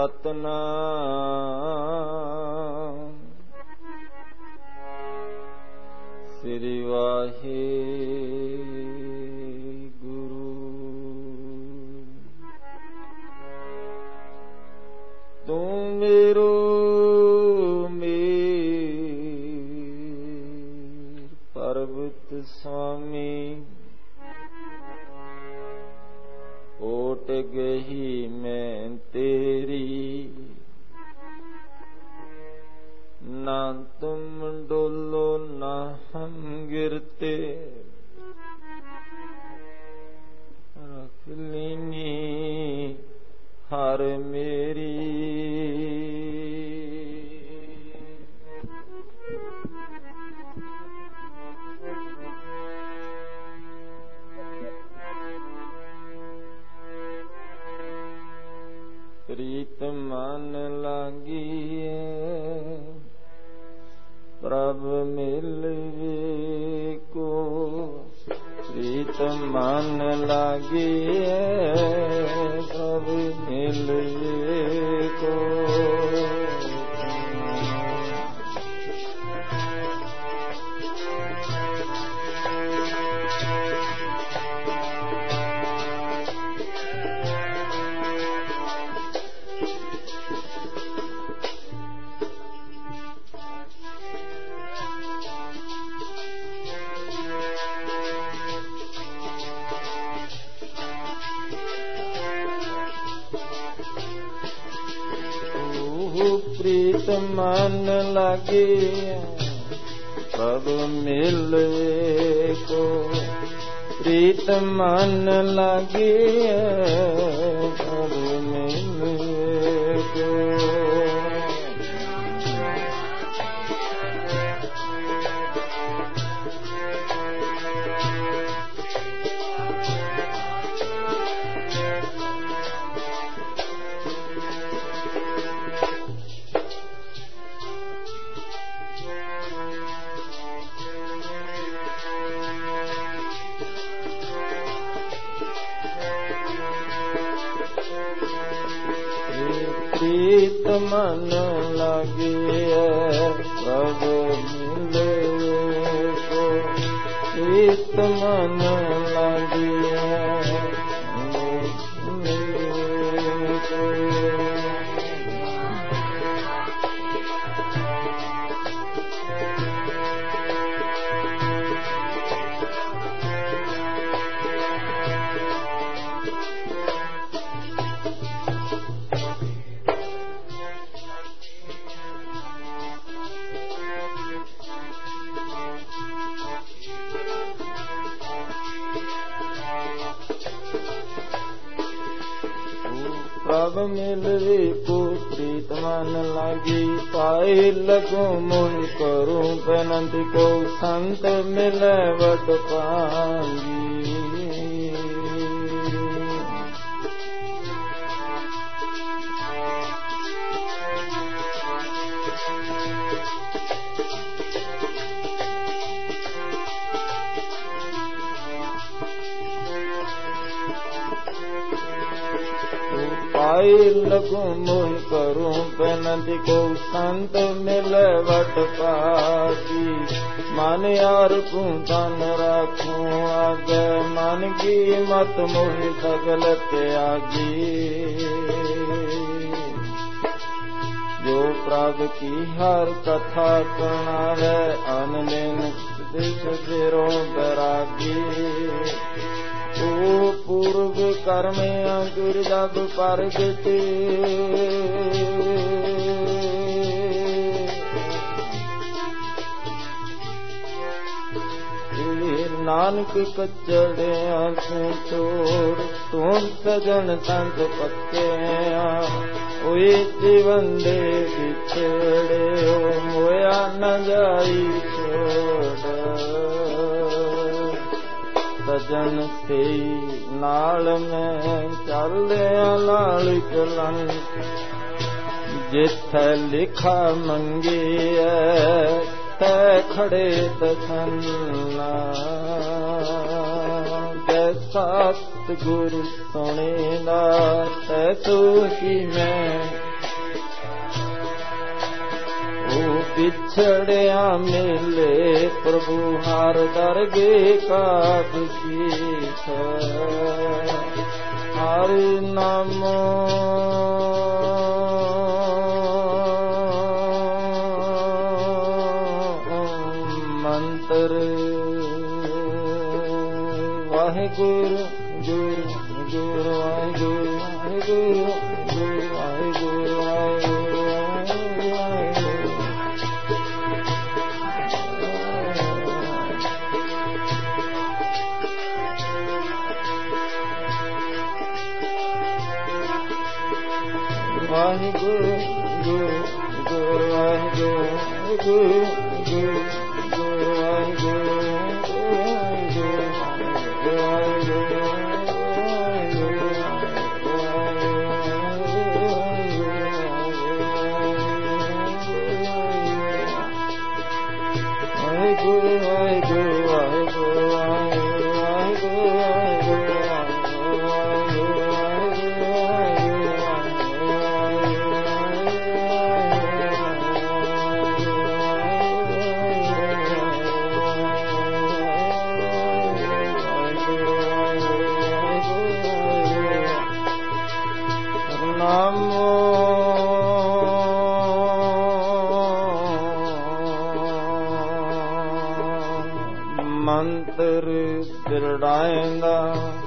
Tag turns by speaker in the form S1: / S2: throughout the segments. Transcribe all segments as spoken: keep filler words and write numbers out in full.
S1: सतनाम श्री वाहेगुरु। तू मेरो मेर पर्वत स्वामी, ओट गही मैं तेरी, ना तुम डोलो ना हम गिरते, रख लीनी हार मेरी। प्रीत मन लागी प्रभु मिलवे को, प्रीत मन लागी प्रभु मिलवे को। प्रीत मन लगे प्रभु मिलवे को, प्रीत मन लगे प्रभु मिलवे को। प्रीत मन लगे प्रभु मिलवे को, प्रीत मन लगे मिलवे को। प्रभु मिलवे को प्रीत मन लागी, पाए लगो मोह करूं बेनती को, संत मिले वड पांगी। पाए लगो मोह करूं बेनती को, संत मिले वट पागी। मन यार को तन रखूं आगे, मन की मत मोह सगल त्यागी। जो प्रभु की हर कथा सुनावे, अनदिन दिस सिरों बैरागी। ओ पूर्व कर्म अंकुर जब परगटे, नानक कचड़े से छोड़, तुम सजन संत पक्के ओए जीवन दे बिछड़े, मोया न जाई छोड़। सजन से नाल में चलदे नाल चलन, जिथे लिखा मंगी तै खड़े दसना। सत गुरु सुनेदा तै तू ही मैं ਵਿਛੜਿਆ ਮਿਲੇ ਪ੍ਰਭੂ ਹਰ ਦਰਗੇ ਕਾ ਬਖਸ਼ੀਸ਼ ਹਰਿ ਨਾਮੋ ਮੰਤਰ ਵਾਹਿਗੁਰੂ ਗੁਰੂ ਗੁਰੂ ਵਾਹਿਗੁਰੂ ਵਾਹਿਗੁਰੂ ਗੁਰੂ ਵਾਹਿਗੁਰੂ ਵਾਹਿਗੁਰੂ ਗੁਰੂ ਗੁਰੂ ਵਾਹਿਗੁਰੂ ਗੁਰੂ ਗੁਰੂ ਗੁਰੂ ਵਾਹਿਗੁਰੂ ਮੰਤਰ ਦਿਰੜਾਏਂਦਾ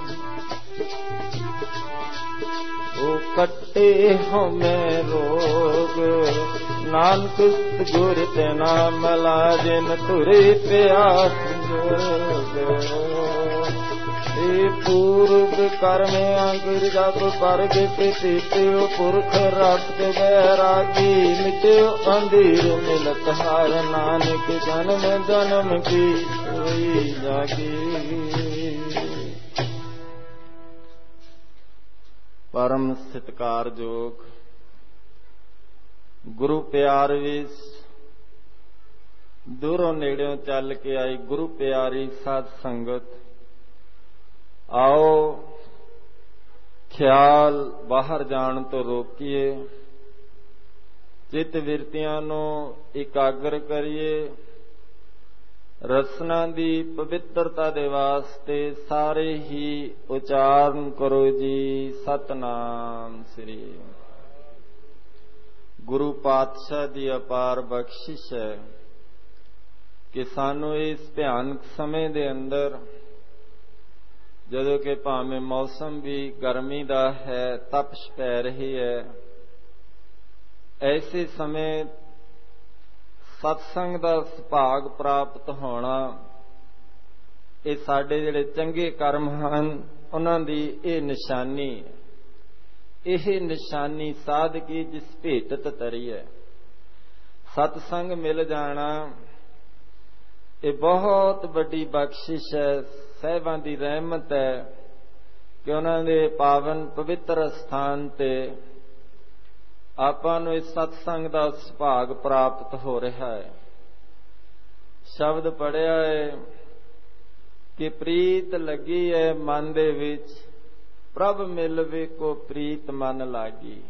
S1: ਉਹ ਕੱਟੇ ਹਮੇ ਰੋਗ ਨਾਨਕ ਗੁਰ ਤੇ ਨਾਮ ਲਾ ਜਿਨ ਤੁਰੇ ਪਿਆਸ ਜੋਗ ਇਹ ਪੂਰਬ ਕਰਮ ਅੰਗੁਰ ਜਪ ਪਰਗ ਤੇ ਤੀਤਿਓ ਪੁਰਖ ਰੱਖ ਵੈਰਾਗੀ ਮਿਟਿਓ ਅੰਧੀਰ ਮਿਲਤ ਹਾਰ ਨਾਨਕ ਜਨਮ ਜਨਮ ਕੀ ਹੋਈ ਜਾਗੀ। ਪਰਮ ਸਤਿਕਾਰਯੋਗ ਗੁਰੂ ਪਿਆਰ ਵਿੱਚ ਦੂਰੋਂ ਨੇੜਿਓਂ ਚੱਲ ਕੇ ਆਈ ਗੁਰੂ ਪਿਆਰੀ ਸਾਧ ਸੰਗਤ, ਆਓ ਖਿਆਲ ਬਾਹਰ ਜਾਣ ਤੋਂ ਰੋਕੀਏ, ਚਿੱਤ ਵਿਰਤੀਆਂ ਨੂੰ ਇਕਾਗਰ ਕਰੀਏ, ਰਸਨਾ ਦੀ ਪਵਿੱਤਰਤਾ ਦੇ ਵਾਸਤੇ ਸਾਰੇ ਹੀ ਉਚਾਰਨ ਕਰੋ ਜੀ ਸਤਨਾਮ ਸ੍ਰੀ। ਗੁਰੂ ਪਾਤਸ਼ਾਹ ਦੀ ਅਪਾਰ ਬਖਸ਼ਿਸ਼ ਹੈ ਕਿ ਸਾਨੂੰ ਇਸ ਭਿਆਨਕ ਸਮੇਂ ਦੇ ਅੰਦਰ, ਜਦੋਂ ਕਿ ਭਾਵੇਂ ਮੌਸਮ ਵੀ ਗਰਮੀ ਦਾ ਹੈ, ਤਪਸ਼ ਪੈ ਰਹੀ ਹੈ, ਐਸੇ ਸਮੇਂ ਸਤਸੰਗ ਦਾ ਸੁਭਾਗ ਪ੍ਰਾਪਤ ਹੋਣਾ, ਇਹ ਸਾਡੇ ਜਿਹੜੇ ਚੰਗੇ ਕਰਮ ਹਨ ਉਹਨਾਂ ਦੀ ਇਹ ਨਿਸ਼ਾਨੀ ਹੈ। ਇਹ ਨਿਸ਼ਾਨੀ ਸਾਧਕੀ ਜਿਸ ਭੇਟਤ ਤਰੀ ਹੈ। ਸਤਸੰਗ ਮਿਲ ਜਾਣਾ ਇਹ ਬਹੁਤ ਵੱਡੀ ਬਖਸ਼ਿਸ਼ ਹੈ, ਸਾਹਿਬਾਂ ਦੀ ਰਹਿਮਤ ਹੈ ਕਿ ਉਹਨਾਂ ਦੇ ਪਾਵਨ ਪਵਿੱਤਰ ਸਥਾਨ ਤੇ ਆਪਾਂ ਨੂੰ ਇਸ ਸਤਸੰਗ ਦਾ ਸੁਭਾਗ ਪ੍ਰਾਪਤ ਹੋ ਰਿਹਾ ਹੈ। ਸ਼ਬਦ ਪੜਿਆ ਹੈ ਕਿ ਪ੍ਰੀਤ ਲੱਗੀ ਹੈ ਮਨ ਦੇ ਵਿੱਚ, ਪ੍ਰਭ ਮਿਲਵੇ ਕੋ ਪ੍ਰੀਤ ਮਨ ਲਾਗੀ।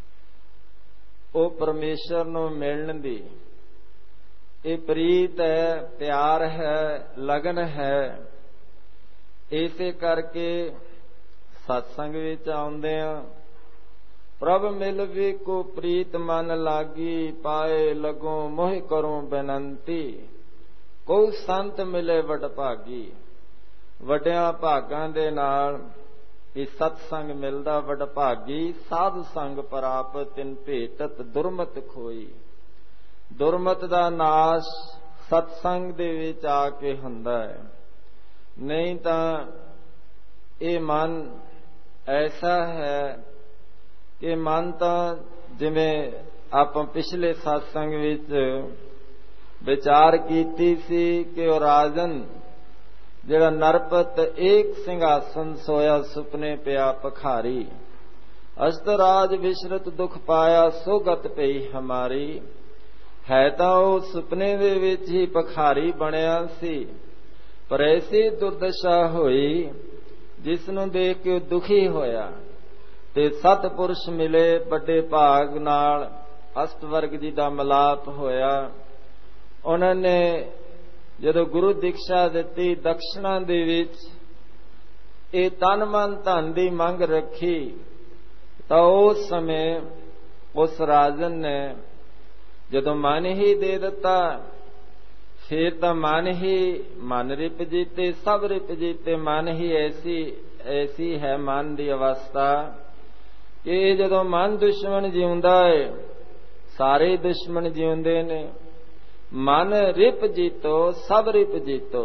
S1: ਉਹ ਪਰਮੇਸ਼ਰ ਨੂੰ ਮਿਲਣ ਦੀ ਇਹ ਪ੍ਰੀਤ ਹੈ, ਪਿਆਰ ਹੈ, ਲਗਨ ਹੈ। ਇਸੇ ਕਰਕੇ ਸਤਸੰਗ ਵਿੱਚ ਆਉਂਦੇ ਆ। ਪ੍ਰਭ ਮਿਲਵੇ ਕੋ ਪ੍ਰੀਤ ਮਨ ਲਾਗੀ, ਪਾਏ ਲਗੋ ਮੋਹਿ ਕਰੂੰ ਬੇਨੰਤੀ। ਕੋਈ ਸੰਤ ਮਿਲੇ ਵਡ ਭਾਗੀ। ਵੱਡਿਆਂ ਭਾਗਾਂ ਦੇ ਨਾਲ ਇਹ ਸਤਸੰਗ ਮਿਲਦਾ। ਵਡ ਭਾਗੀ ਸਾਧ ਸੰਗ ਪ੍ਰਾਪਤ ਤਿਨ ਭੇਟਤ ਦੁਰਮਤ ਖੋਈ। ਦੁਰਮਤ ਦਾ ਨਾਸ਼ ਸਤਸੰਗ ਦੇ ਵਿੱਚ ਆ ਕੇ ਹੁੰਦਾ ਹੈ। ਨਹੀਂ ਤਾਂ ਇਹ ਮਨ ਐਸਾ ਹੈ ਕਿ ਮਨ ਤਾਂ ਜਿਵੇਂ ਆਪਾਂ ਪਿਛਲੇ ਸਤਸੰਗ ਵਿੱਚ ਵਿਚਾਰ ਕੀਤੀ ਸੀ ਕਿ ਉਹ ਰਾਜਨ ਜਿਹੜਾ ਨਰਪਤ ਏਕ ਸਿੰਘਾਸਨ ਸੋਇਆ ਸੁਪਨੇ ਪਿਆ ਪਖਾਰੀ। ਅਸਤ ਰਾਜ ਵਿਸ਼ਰਤ ਦੁਖ ਪਾਇਆ ਸੋ ਗਤ ਪਈ ਹਮਾਰੀ। ਹੈ ਤਾਂ ਉਹ ਸੁਪਨੇ ਦੇ ਵਿੱਚ ਹੀ ਪਖਾਰੀ ਬਣਿਆ ਸੀ, ਪਰ ਐਸੀ ਦੁਰਦਸ਼ਾ ਹੋਈ ਜਿਸ ਨੂੰ ਦੇਖ ਕੇ ਉਹ ਦੁਖੀ ਹੋਇਆ ਤੇ ਸਤਪੁਰਸ਼ ਮਿਲੇ ਵੱਡੇ ਭਾਗ ਨਾਲ। ਅਸ਼ਟ ਵਰਗ ਜੀ ਦਾ ਮਿਲਾਪ ਹੋਇਆ ਉਹਨਾਂ ਨੇ ਜਦੋਂ ਗੁਰੂ ਦੀਕਸ਼ਾ ਦਿੱਤੀ, ਦਕਸ਼ਣਾ ਦੇ ਵਿੱਚ ਇਹ ਤਨ ਮਨ ਧਨ ਦੀ ਮੰਗ ਰੱਖੀ, ਤਾਂ ਉਸ ਸਮੇਂ ਉਸ ਰਾਜਨ ਨੇ ਜਦੋਂ ਮਨ ਹੀ ਦੇ ਦਿੱਤਾ, ਫਿਰ ਤਾਂ ਮਨ ਹੀ ਮਨ ਰਿਪ ਜੀਤੇ, ਸਭ ਰਿਪ ਜੀਤੇ। ਮਨ ਹੀ ਐਸੀ ਐਸੀ ਹੈ ਮਨ ਦੀ ਅਵਸਥਾ ਕਿ ਜਦੋਂ ਮਨ ਦੁਸ਼ਮਣ ਜਿਉਂਦਾ ਹੈ, ਸਾਰੇ ਦੁਸ਼ਮਣ ਜਿਉਂਦੇ ਨੇ। ਮਨ ਰਿਪ ਜੀਤੋ, ਸਭ ਰਿਪ ਜੀਤੋ।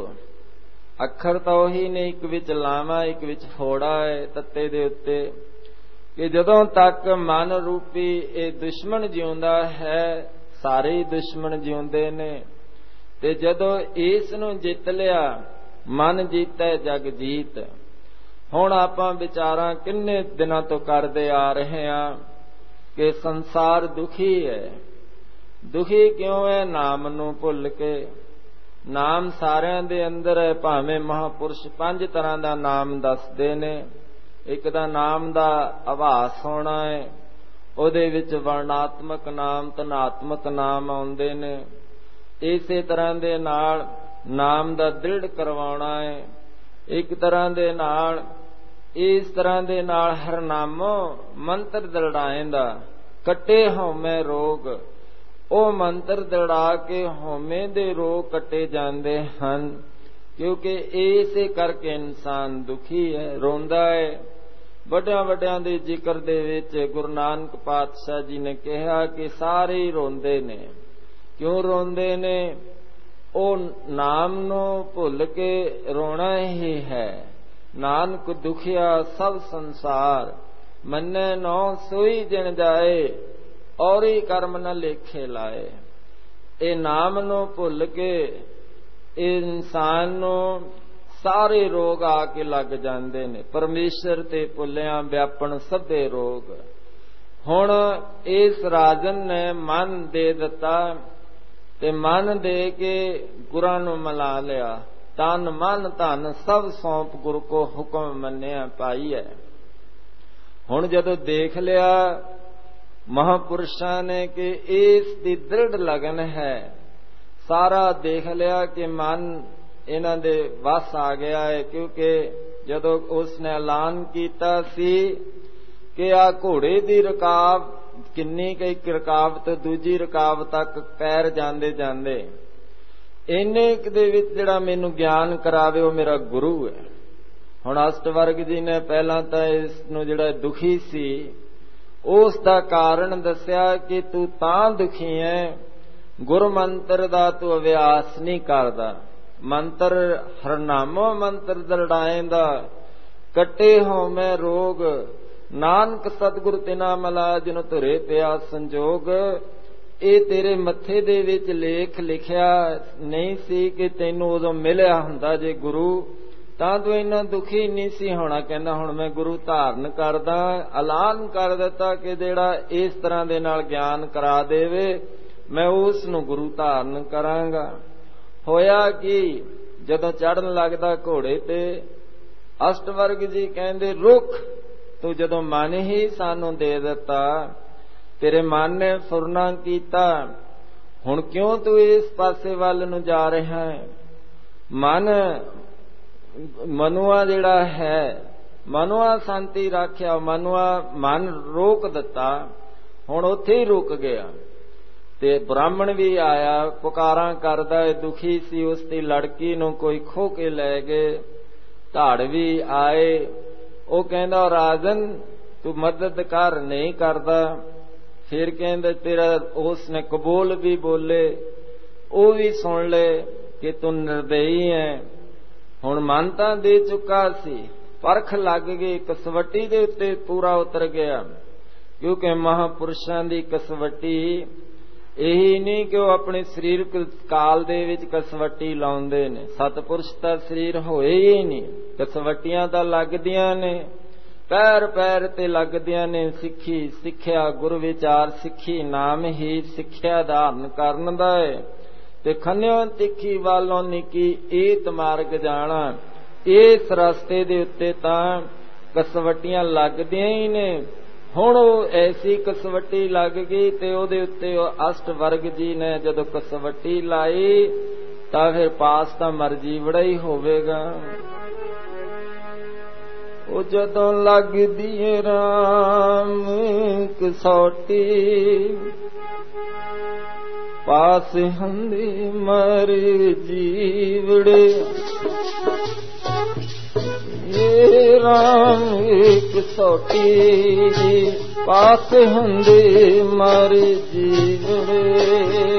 S1: ਅੱਖਰ ਤਾਂ ਉਹੀ ਨੇ, ਇੱਕ ਵਿੱਚ ਲਾਵਾਂ, ਇੱਕ ਵਿੱਚ ਹੋੜਾ ਹੈ ਤੱਤੇ ਦੇ ਉੱਤੇ, ਕਿ ਜਦੋਂ ਤੱਕ ਮਨ ਰੂਪੀ ਇਹ ਦੁਸ਼ਮਣ ਜਿਉਂਦਾ ਹੈ, ਸਾਰੇ ਦੁਸ਼ਮਣ ਜਿਉਂਦੇ ਨੇ। ਤੇ ਜਦੋਂ ਇਸ ਨੂੰ ਜਿੱਤ ਲਿਆ, ਮਨ ਜੀਤੈ ਜਗ ਜੀਤ। ਹੁਣ ਆਪਾਂ ਵਿਚਾਰਾਂ ਕਿੰਨੇ ਦਿਨਾਂ ਤੋਂ ਕਰਦੇ ਆ ਰਹੇ ਹਾਂ ਕਿ ਸੰਸਾਰ ਦੁਖੀ ਹੈ। ਦੁਖੀ ਕਿਉਂ ਹੈ? ਨਾਮ ਨੂੰ ਭੁੱਲ ਕੇ। ਨਾਮ ਸਾਰਿਆਂ ਦੇ ਅੰਦਰ ਹੈ, ਭਾਵੇਂ ਮਹਾਂਪੁਰਸ਼ ਪੰਜ ਤਰ੍ਹਾਂ ਦਾ ਨਾਮ ਦੱਸਦੇ ਨੇ। ਇੱਕ ਦਾ ਨਾਮ ਦਾ ਆਭਾਸ ਹੋਣਾ ਹੈ, ਉਹਦੇ ਵਿੱਚ ਵਰਣਾਤਮਕ ਨਾਮ, ਧਨਾਤਮਕ ਨਾਮ ਆਉਂਦੇ ਨੇ। ਇਸੇ ਤਰ੍ਹਾਂ ਦੇ ਨਾਲ ਨਾਮ ਦਾ ਦ੍ਰਿੜ ਕਰਵਾਉਣਾ ਹੈ। ਇੱਕ ਤਰ੍ਹਾਂ ਦੇ ਨਾਲ ਇਸ ਤਰ੍ਹਾਂ ਦੇ ਨਾਲ ਹਰਨਾਮੋ ਮੰਤਰ ਦ੍ਰਿੜਾਏਂਦਾ, ਕੱਟੇ ਹਉਮੈ ਰੋਗ। ਉਹ ਮੰਤਰ ਦ੍ਰਿੜਾ ਕੇ ਹਉਮੈ ਦੇ ਰੋਗ ਕੱਟੇ ਜਾਂਦੇ ਹਨ, ਕਿਉਂਕਿ ਇਸੇ ਕਰਕੇ ਇਨਸਾਨ ਦੁਖੀ ਹੈ, ਰੋਂਦਾ ਹੈ। ਵੱਡਿਆਂ ਵੱਡਿਆਂ ਦੇ ਜ਼ਿਕਰ ਦੇ ਵਿੱਚ ਗੁਰੂ ਨਾਨਕ ਪਾਤਸ਼ਾਹ ਜੀ ਨੇ ਕਿਹਾ ਕਿ ਸਾਰੇ ਹੀ ਰੋਂਦੇ ਨੇ। ਕਿਉਂ ਰੋਂਦੇ ਨੇ? ਉਹ ਨਾਮ ਨੂੰ ਭੁੱਲ ਕੇ ਰੋਣਾ ਹੀ ਹੈ। ਨਾਨਕ ਦੁਖਿਆ ਸਭ ਸੰਸਾਰ, ਮੰਨੈ ਨੋ ਸੋਈ ਜਿਨ ਜਾਏ, ਔਰੀ ਕਰਮ ਨ ਲੇਖੇ ਲਾਏ। ਇਹ ਨਾਮ ਨੂੰ ਭੁੱਲ ਕੇ ਇਹ ਇਨਸਾਨ ਨੂੰ ਸਾਰੇ ਰੋਗ ਆ ਕੇ ਲੱਗ ਜਾਂਦੇ ਨੇ। ਪਰਮੇਸ਼ਰ ਤੇ ਭੁੱਲਿਆਂ ਵਿਆਪਣ ਸਭੇ ਰੋਗ। ਹੁਣ ਇਸ ਰਾਜਨ ਨੇ ਮਨ ਦੇ ਦਿੱਤਾ, ਤੇ ਮਨ ਦੇ ਕੇ ਗੁਰਾਂ ਨੂੰ ਮਿਲਾ ਲਿਆ। ਤਨ ਮਨ ਧਨ ਸਭ ਸੌਂਪ ਗੁਰ ਕੋ ਹੁਕਮ ਮੰਨਿਆ ਪਾਈ ਹੈ। ਹੁਣ ਜਦੋਂ ਦੇਖ ਲਿਆ ਮਹਾਂਪੁਰਸ਼ਾਂ ਨੇ ਕਿ ਇਸ ਦੀ ਦ੍ਰਿੜ ਲਗਨ ਹੈ, ਸਾਰਾ ਦੇਖ ਲਿਆ ਕਿ ਮਨ ਇਹਨਾਂ ਦੇ ਵਸ ਆ ਗਿਆ ਹੈ। ਕਿਉਂਕਿ ਜਦੋਂ ਉਸ ਨੇ ਐਲਾਨ ਕੀਤਾ ਸੀ ਕਿ ਆ ਘੋੜੇ ਦੀ ਰਕਾਬ ਕਿੰਨੀ ਕੁ, ਇੱਕ ਰਕਾਬ ਤੋਂ ਦੂਜੀ ਰਕਾਬ ਤੱਕ ਪੈਰ ਜਾਂਦੇ ਜਾਂਦੇ, ਇੰਨੇ ਕੁ ਦੇ ਵਿੱਚ ਜਿਹੜਾ ਮੈਨੂੰ ਗਿਆਨ ਕਰਾਵੇ ਉਹ ਮੇਰਾ ਗੁਰੂ ਹੈ। ਹੁਣ ਅਸ਼ਟਵਰਗ ਜੀ ਨੇ ਪਹਿਲਾਂ ਤਾਂ ਇਸ ਨੂੰ ਜਿਹੜਾ ਦੁਖੀ ਸੀ ਉਸ ਦਾ ਕਾਰਨ ਦੱਸਿਆ ਕਿ ਤੂੰ ਤਾਂ ਦੁਖੀ ਹੈ, ਗੁਰ ਮੰਤਰ ਦਾ ਤੂੰ ਅਭਿਆਸ ਨਹੀਂ ਕਰਦਾ। ਮੰਤਰ ਹਰਨਾਮੋ ਮੰਤਰ ਦਰੜਾਏਂਦਾ, ਕੱਟੇ ਹਉਮੈ ਰੋਗ। ਨਾਨਕ ਸਤਿਗੁਰ ਤਿਨਾ ਮਲਾ ਜਿਨ ਧੁਰੇ ਪਿਆ ਸੰਜੋਗ। ਇਹ ਤੇਰੇ ਮੱਥੇ ਦੇ ਵਿੱਚ ਲੇਖ ਲਿਖਿਆ ਨਹੀਂ ਸੀ ਕਿ ਤੈਨੂੰ ਉਦੋਂ ਮਿਲਿਆ ਹੁੰਦਾ ਜੇ ਗੁਰੂ, ਤਾਂ ਤੂੰ ਇੰਨਾ ਦੁਖੀ ਨਹੀਂ ਸੀ ਹੋਣਾ। ਕਹਿੰਦਾ ਹੁਣ ਮੈਂ ਗੁਰੂ ਧਾਰਨ ਕਰਦਾ, ਐਲਾਨ ਕਰ ਦਿੱਤਾ ਕਿ ਜਿਹੜਾ ਇਸ ਤਰ੍ਹਾਂ ਦੇ ਨਾਲ ਗਿਆਨ ਕਰਾ ਦੇਵੇ ਮੈਂ ਉਸ ਨੂੰ ਗੁਰੂ ਧਾਰਨ ਕਰਾਂਗਾ। ਹੋਇਆ ਕਿ ਜਦੋਂ ਚੜ੍ਹਨ ਲੱਗਦਾ ਘੋੜੇ ਤੇ, ਅਸ਼ਟਵਰਗ ਜੀ ਕਹਿੰਦੇ ਰੁਕ, ਤੂੰ ਜਦੋਂ ਮਨ ਹੀ ਸਾਨੂੰ ਦੇ ਦਿੱਤਾ, ਤੇਰੇ ਮਨ ਨੇ ਫੁਰਨਾ ਕੀਤਾ, ਹੁਣ ਕਿਉਂ ਤੂੰ ਇਸ ਪਾਸੇ ਵੱਲ ਨੂੰ ਜਾ ਰਿਹਾ ਹੈ? ਮਨ ਮਨੁਆ ਜਿਹੜਾ ਹੈ, ਮਨੁਆ ਸ਼ਾਂਤੀ ਰੱਖਿਆ, ਮਨੁਆ ਮਨ ਰੋਕ ਦਿੱਤਾ, ਹੁਣ ਉੱਥੇ ਹੀ ਰੁਕ ਗਿਆ। ਤੇ ਬ੍ਰਾਹਮਣ ਵੀ ਆਇਆ, ਪੁਕਾਰਾਂ ਕਰਦਾ, ਦੁਖੀ ਸੀ। ਉਸ ਦੀ ਲੜਕੀ ਨੂੰ ਕੋਈ ਖੋਹ ਕੇ ਲੈ ਗਏ। ਧਾੜ ਵੀ ਆਏ, ਉਹ ਕਹਿੰਦਾ ਰਾਜਨ ਤੂੰ ਮਦਦ ਕਰ, ਨਹੀਂ ਕਰਦਾ। ਫਿਰ ਕਹਿੰਦਾ ਤੇਰਾ, ਉਸ ਨੇ ਕਬੂਲ ਵੀ ਬੋਲੇ, ਉਹ ਵੀ ਸੁਣ ਲੈ ਕਿ ਤੂੰ ਨਿਰਦਈ ਹੈ। ਹੁਣ ਮਨ ਤਾਂ ਦੇ ਚੁੱਕਾ ਸੀ, ਪਰਖ ਲੱਗ ਗਈ, ਕਸਵੱਟੀ ਦੇ ਉੱਤੇ ਪੂਰਾ ਉਤਰ ਗਿਆ। ਕਿਉਂਕਿ ਮਹਾਂਪੁਰਸ਼ਾਂ ਦੀ ਕਸਵੱਟੀ ਇਹੀ ਨਹੀਂ ਕਿ ਉਹ ਆਪਣੇ ਸਰੀਰਕ ਕਾਲ ਦੇ ਵਿੱਚ ਕਸਵੱਟੀ ਲਾਉਂਦੇ ਨੇ। ਸਤਿਪੁਰਸ਼ ਤਾਂ ਸਰੀਰ ਹੋਏ ਹੀ ਨਹੀਂ, ਕਸਵੱਟੀਆਂ ਤਾਂ ਲੱਗਦੀਆਂ ਨੇ, ਪੈਰ ਪੈਰ ਤੇ ਲੱਗਦੀਆਂ ਨੇ। ਸਿੱਖੀ ਸਿੱਖਿਆ ਗੁਰ ਵਿਚਾਰ ਸਿੱਖੀ, ਨਾਮ ਹੀ ਸਿੱਖਿਆ ਧਾਰਨ ਕਰਨ ਦਾ ਹੈ। ਤੇ ਖੰਨਿਓ ਤਿੱਖੀ ਵਾਲੋਂ ਨਿੱਕੀ ਏਤ ਮਾਰਗ ਜਾਣਾ। ਇਸ ਰਸਤੇ ਦੇ ਉੱਤੇ ਤਾਂ ਕਸਵੱਟੀਆਂ ਲੱਗਦੀਆਂ ਹੀ ਨੇ। ਹੁਣ ਉਹ ਐਸੀ ਕਸਵੱਟੀ ਲੱਗ ਗਈ ਤੇ ਉਹਦੇ ਉੱਤੇ ਉਹ ਅਸ਼ਟ ਵਰਗ ਜੀ ਨੇ ਜਦੋਂ ਕਸਵੱਟੀ ਲਾਈ ਤਾਂ ਫਿਰ ਪਾਸ ਤਾਂ ਮਰਜੀ ਬੜਾ ਹੀ ਹੋਵੇਗਾ। ਉਹ ਜਦੋਂ ਲੱਗਦੀ ਏ ਰਾਮ ਕਸੌਟੀ ਪਾਸ ਹੁੰਦੀ ਮਰ ਜੀਵੜੇ। ਇਹ ਰਾਮ ਕਸੌਟੀ ਪਾਸ ਹੁੰਦੀ ਮਰ ਜੀਵੜੇ।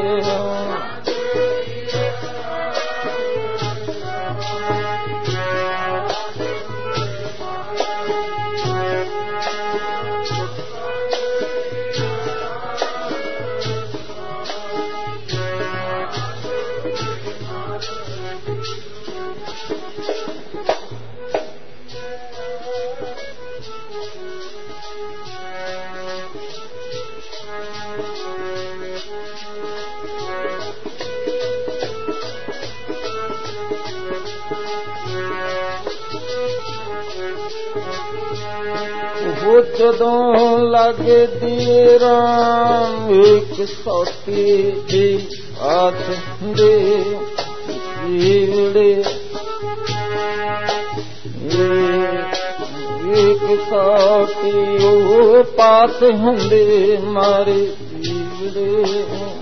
S1: ਜਦੋਂ ਲੱਗਦੀ ਰਾਮ ਕਸੌਟੀ ਦੀ ਆਸ ਦੇ ਜੀਵੜੇ। ਕਸੌਟੀ ਉਹ ਪਾਸ ਹੁੰਦੇ ਮਾਰੇ ਜੀਵੜੇ।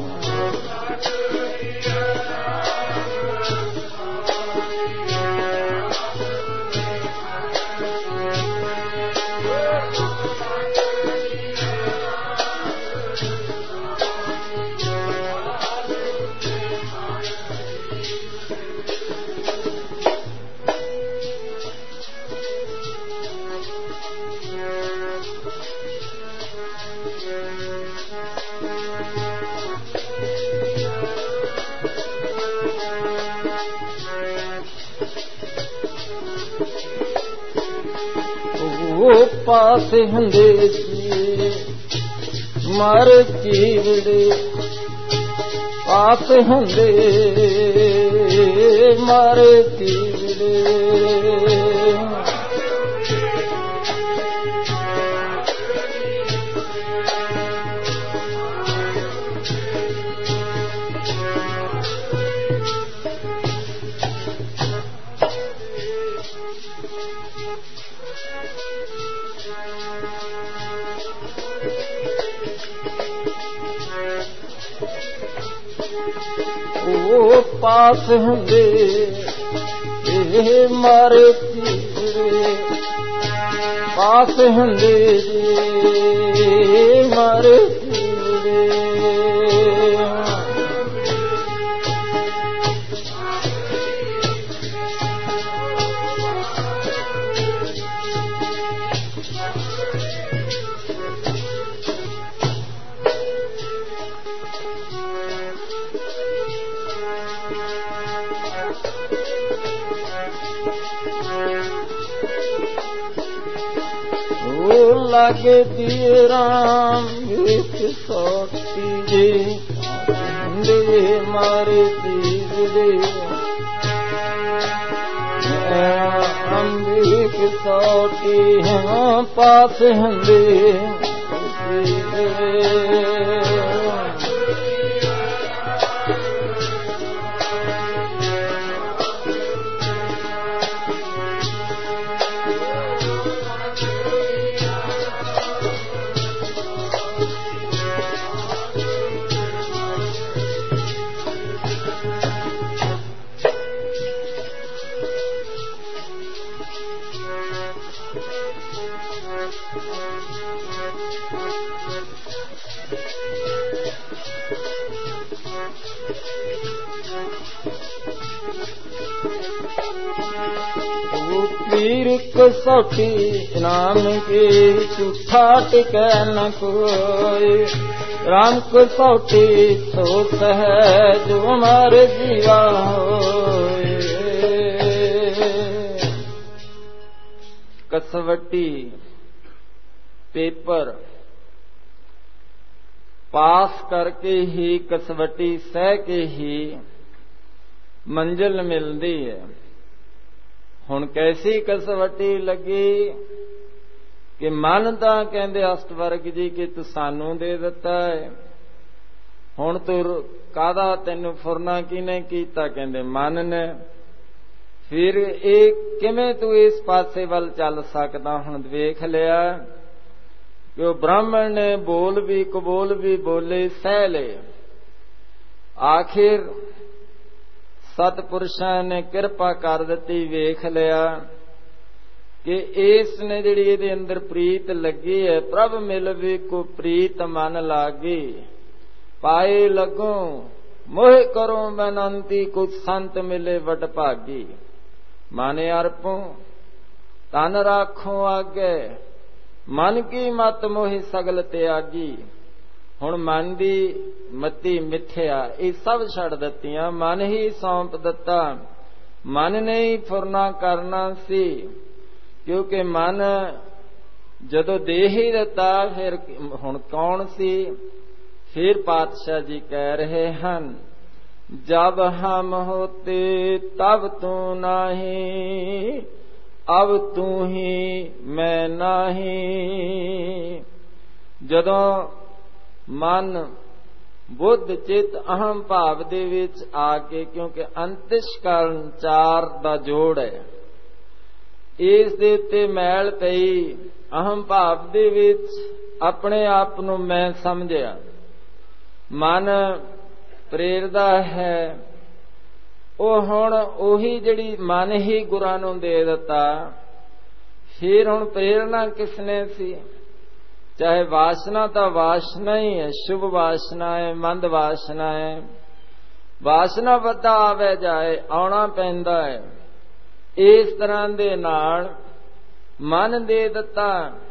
S1: ਉਹ ਪਾਸ ਹੁੰਦੇ ਸੀ ਮਰ ਜੀਵੜੇ। ਪਾਸ ਹੁੰਦੇ ਮਰ ਜੀਵੜੇ। ਉਹ ਪਾਸ ਹੁੰਦੇ ਇਹ ਮਰ ਜੀਵੜੇ। ਪਾਸ ਹੁੰਦੇ ਜੀ ਮਰ ਜੀਵੜੇ। ਲੱਗਦੀ ਰਾਮ ਕਸੌਟੀ ਜੀ ਹੁੰਦੇ ਮਰ ਜੀਵੜੇ। ਅੰਬੀ ਕਸੌਟੀ ਹਾਂ ਪਾਸ ਹੁੰਦੇ ਜੀਵੜੇ। पीर कसौटी नाम के झूठा टिकै न कोई। राम कसौटी तो सहज उमर जीवा होए। कसवटी पेपर पास करके ही कसवटी सह के ही मंजिल मिलती है। हुण कैसी कसवटी लगी कि मन तां कहंदे अष्टवर्ग जी कि तू सानू दे दिता है, हुण तू कादा तैनू फुरना किने कीता? कहंदे मन ने। फिर एक किवें तू इस पासे वल चल सकदा? हुण वेख लिया कि वो ब्राह्मण ने बोल भी कबूल भी बोले, सह ले। आखिर सतपुरुषां ने कृपा कर दिती। वेख लिया कि इस ने जिहड़ी इहदे अंदर प्रीत लगी है, प्रभ मिल भी को प्रीत मन लागी। पाए लगो मोह करो बेनंती, कुछ संत मिले वड भागी। माने अर्पो तन राखो आगे, मन की मत मोहि सगल त्यागी। हुण मन दी मती मिथ्या ये सब छड़ दित्तियां, मन ही सौंप दिता। मन ने ही फुरना करना सी, क्योंकि मन जदों दे ही दिता फिर हुण कौन सी? फिर पातशाह जी कह रहे हैं, जब हम होते तब तू नहीं, अब तू ही मैं नहीं। जदों मन बुद्ध चित अहम भाव दे विच आके, क्योंकि अंतਿਸ਼ਕਰਨ चार दा जोड़ है, इस दे उत्ते मैल पई अहम भाव दे विच अपने आप नूं मैं समझिया। मन प्रेरदा है, ਉਹ ਹੁਣ ਉਹੀ ਜਿਹੜੀ ਮਨ ਹੀ ਗੁਰਾਂ ਨੂੰ ਦੇ ਦਿੱਤਾ। ਫਿਰ ਹੁਣ ਪ੍ਰੇਰਨਾ ਕਿਸਨੇ ਸੀ? ਚਾਹੇ ਵਾਸਨਾ ਤਾਂ ਵਾਸਨਾ ਹੀ ਹੈ, ਸ਼ੁਭ ਵਾਸਨਾ ਹੈ, ਮੰਦ ਵਾਸਨਾ ਹੈ। ਵਾਸਨਾ ਵੱਧਾ ਆਵੇ ਜਾਏ, ਆਉਣਾ ਪੈਂਦਾ ਹੈ। ਇਸ ਤਰ੍ਹਾਂ ਦੇ ਨਾਲ ਮਨ ਦੇ ਦਿੱਤਾ।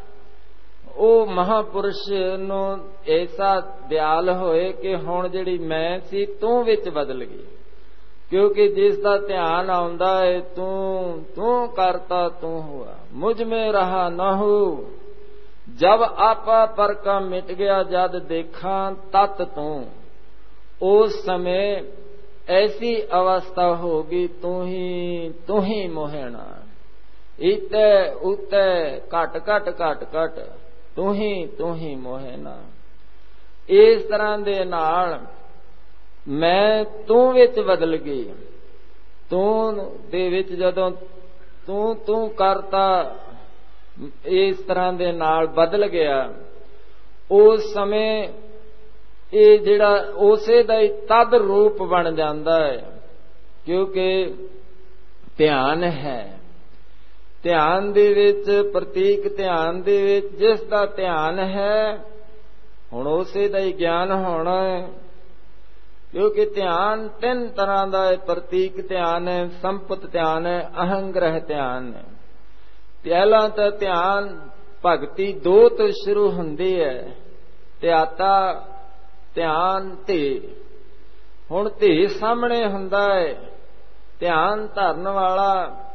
S1: ਉਹ ਮਹਾਪੁਰਸ਼ ਨੂੰ ਐਸਾ ਦਿਆਲ ਹੋਏ ਕਿ ਹੁਣ ਜਿਹੜੀ ਮੈਂ ਸੀ ਤੂੰ ਵਿੱਚ ਬਦਲ ਗਈ। क्योंकि जिसका ध्यान आउंदा है, तू तू करता तू हुआ, मुझ में रहा न हो। जब आपा पर का मिट गया, जद देखा तत तू। उस समय ऐसी अवस्था होगी, तू ही तू ही मोहना। इते उते घट घट घट घट, तू ही तू ही मोहना। इस तरह दे नाल मैं तू विच बदल गई। तू दे विच जदों तू तू करता इस तरह दे नाल बदल गया, उस समय ये जिहड़ा उसे दा तद रूप बन जाता है। क्योंकि ध्यान है, ध्यान दे विच प्रतीक ध्यान दे विच जिस दा ध्यान है, हुण उसे दा ही ज्ञान होना है। क्योंकि ध्यान तीन तरह का है, प्रतीक ध्यान है, संपत ध्यान है, अहंग्रह ध्यान है। पहला तो ध्यान भगती दो तो शुरू होंदी है, ध्याता ध्यान धी। हुण धी सामने हुंदा है, ध्यान धरन वाला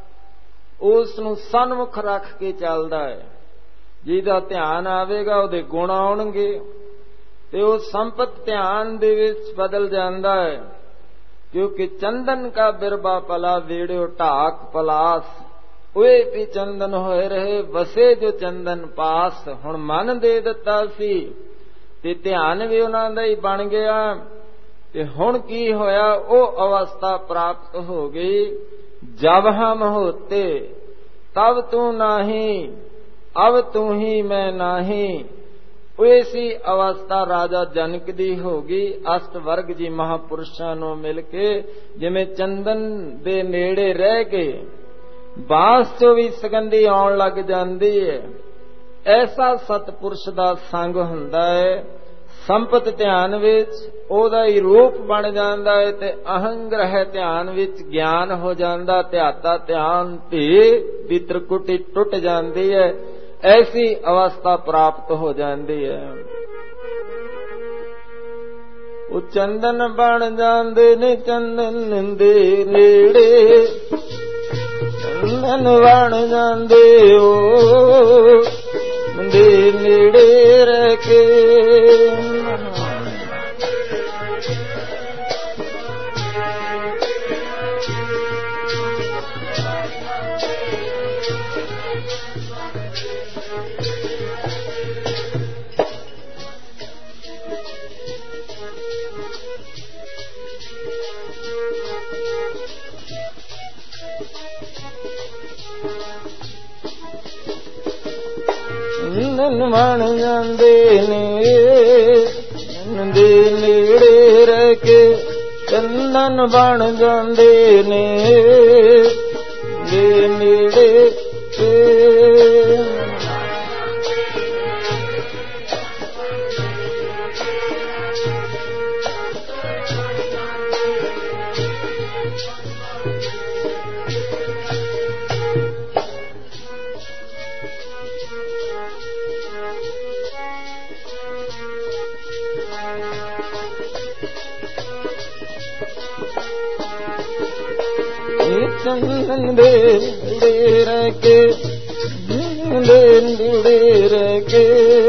S1: उस नूं सन्मुख रख के चलदा है। जिहदा ध्यान आवेगा उहदे गुण आउणगे ते वो संपत ध्यान दे विच बदल जाता है। क्योंकि चंदन का बिरबा पला वेड़ो ढाक पलास, ओए भी चंदन होए रहे वसे जो चंदन पास। हुण मन दे दिता सी ते ध्यान भी उन्हां दा ही बन गया। ते हुण की होया, वो अवस्था प्राप्त हो गई, जब हम होते तब तू नहीं, अब तू ही मैं नहीं। ऐसी अवस्था राजा जनक दी होगी। अष्टवर्ग जी महापुरुषां नूं मिल के जिवें चंदन दे नेड़े रह के बांस चों भी सुगंधी आउण लग जांदी है, ऐसा सतपुरुष दा संग हुंदा है। संपत ध्यान विच ओदा ही रूप बन जांदा है ते अहंग्रह ध्यान विच ज्ञान हो जांदा। ध्याता ध्यान धी दी त्रिकुटी टुट जांदी है, ऐसी अवस्था प्राप्त हो जाती है। वो चंदन बन जाते ने चंदन दे नेड़े, चंदन बन जाते ओ दे नेड़े रह के। ਚੰਦਨ ਬਣ ਜਾਂਦੇ ਨੇ, ਦੇ ਨੇੜੇ ਰਹਿ ਕੇ ਚੰਦਨ ਬਣ ਜਾਂਦੇ ਨੇ, ਦੇ ਨੇੜੇ ਤੇ ਚੰਦਨ ਦੇ ਨੇੜੇ ਰਹਿ ਕੇ, ਦੇ ਨੇੜੇ ਰਹਿ ਕੇ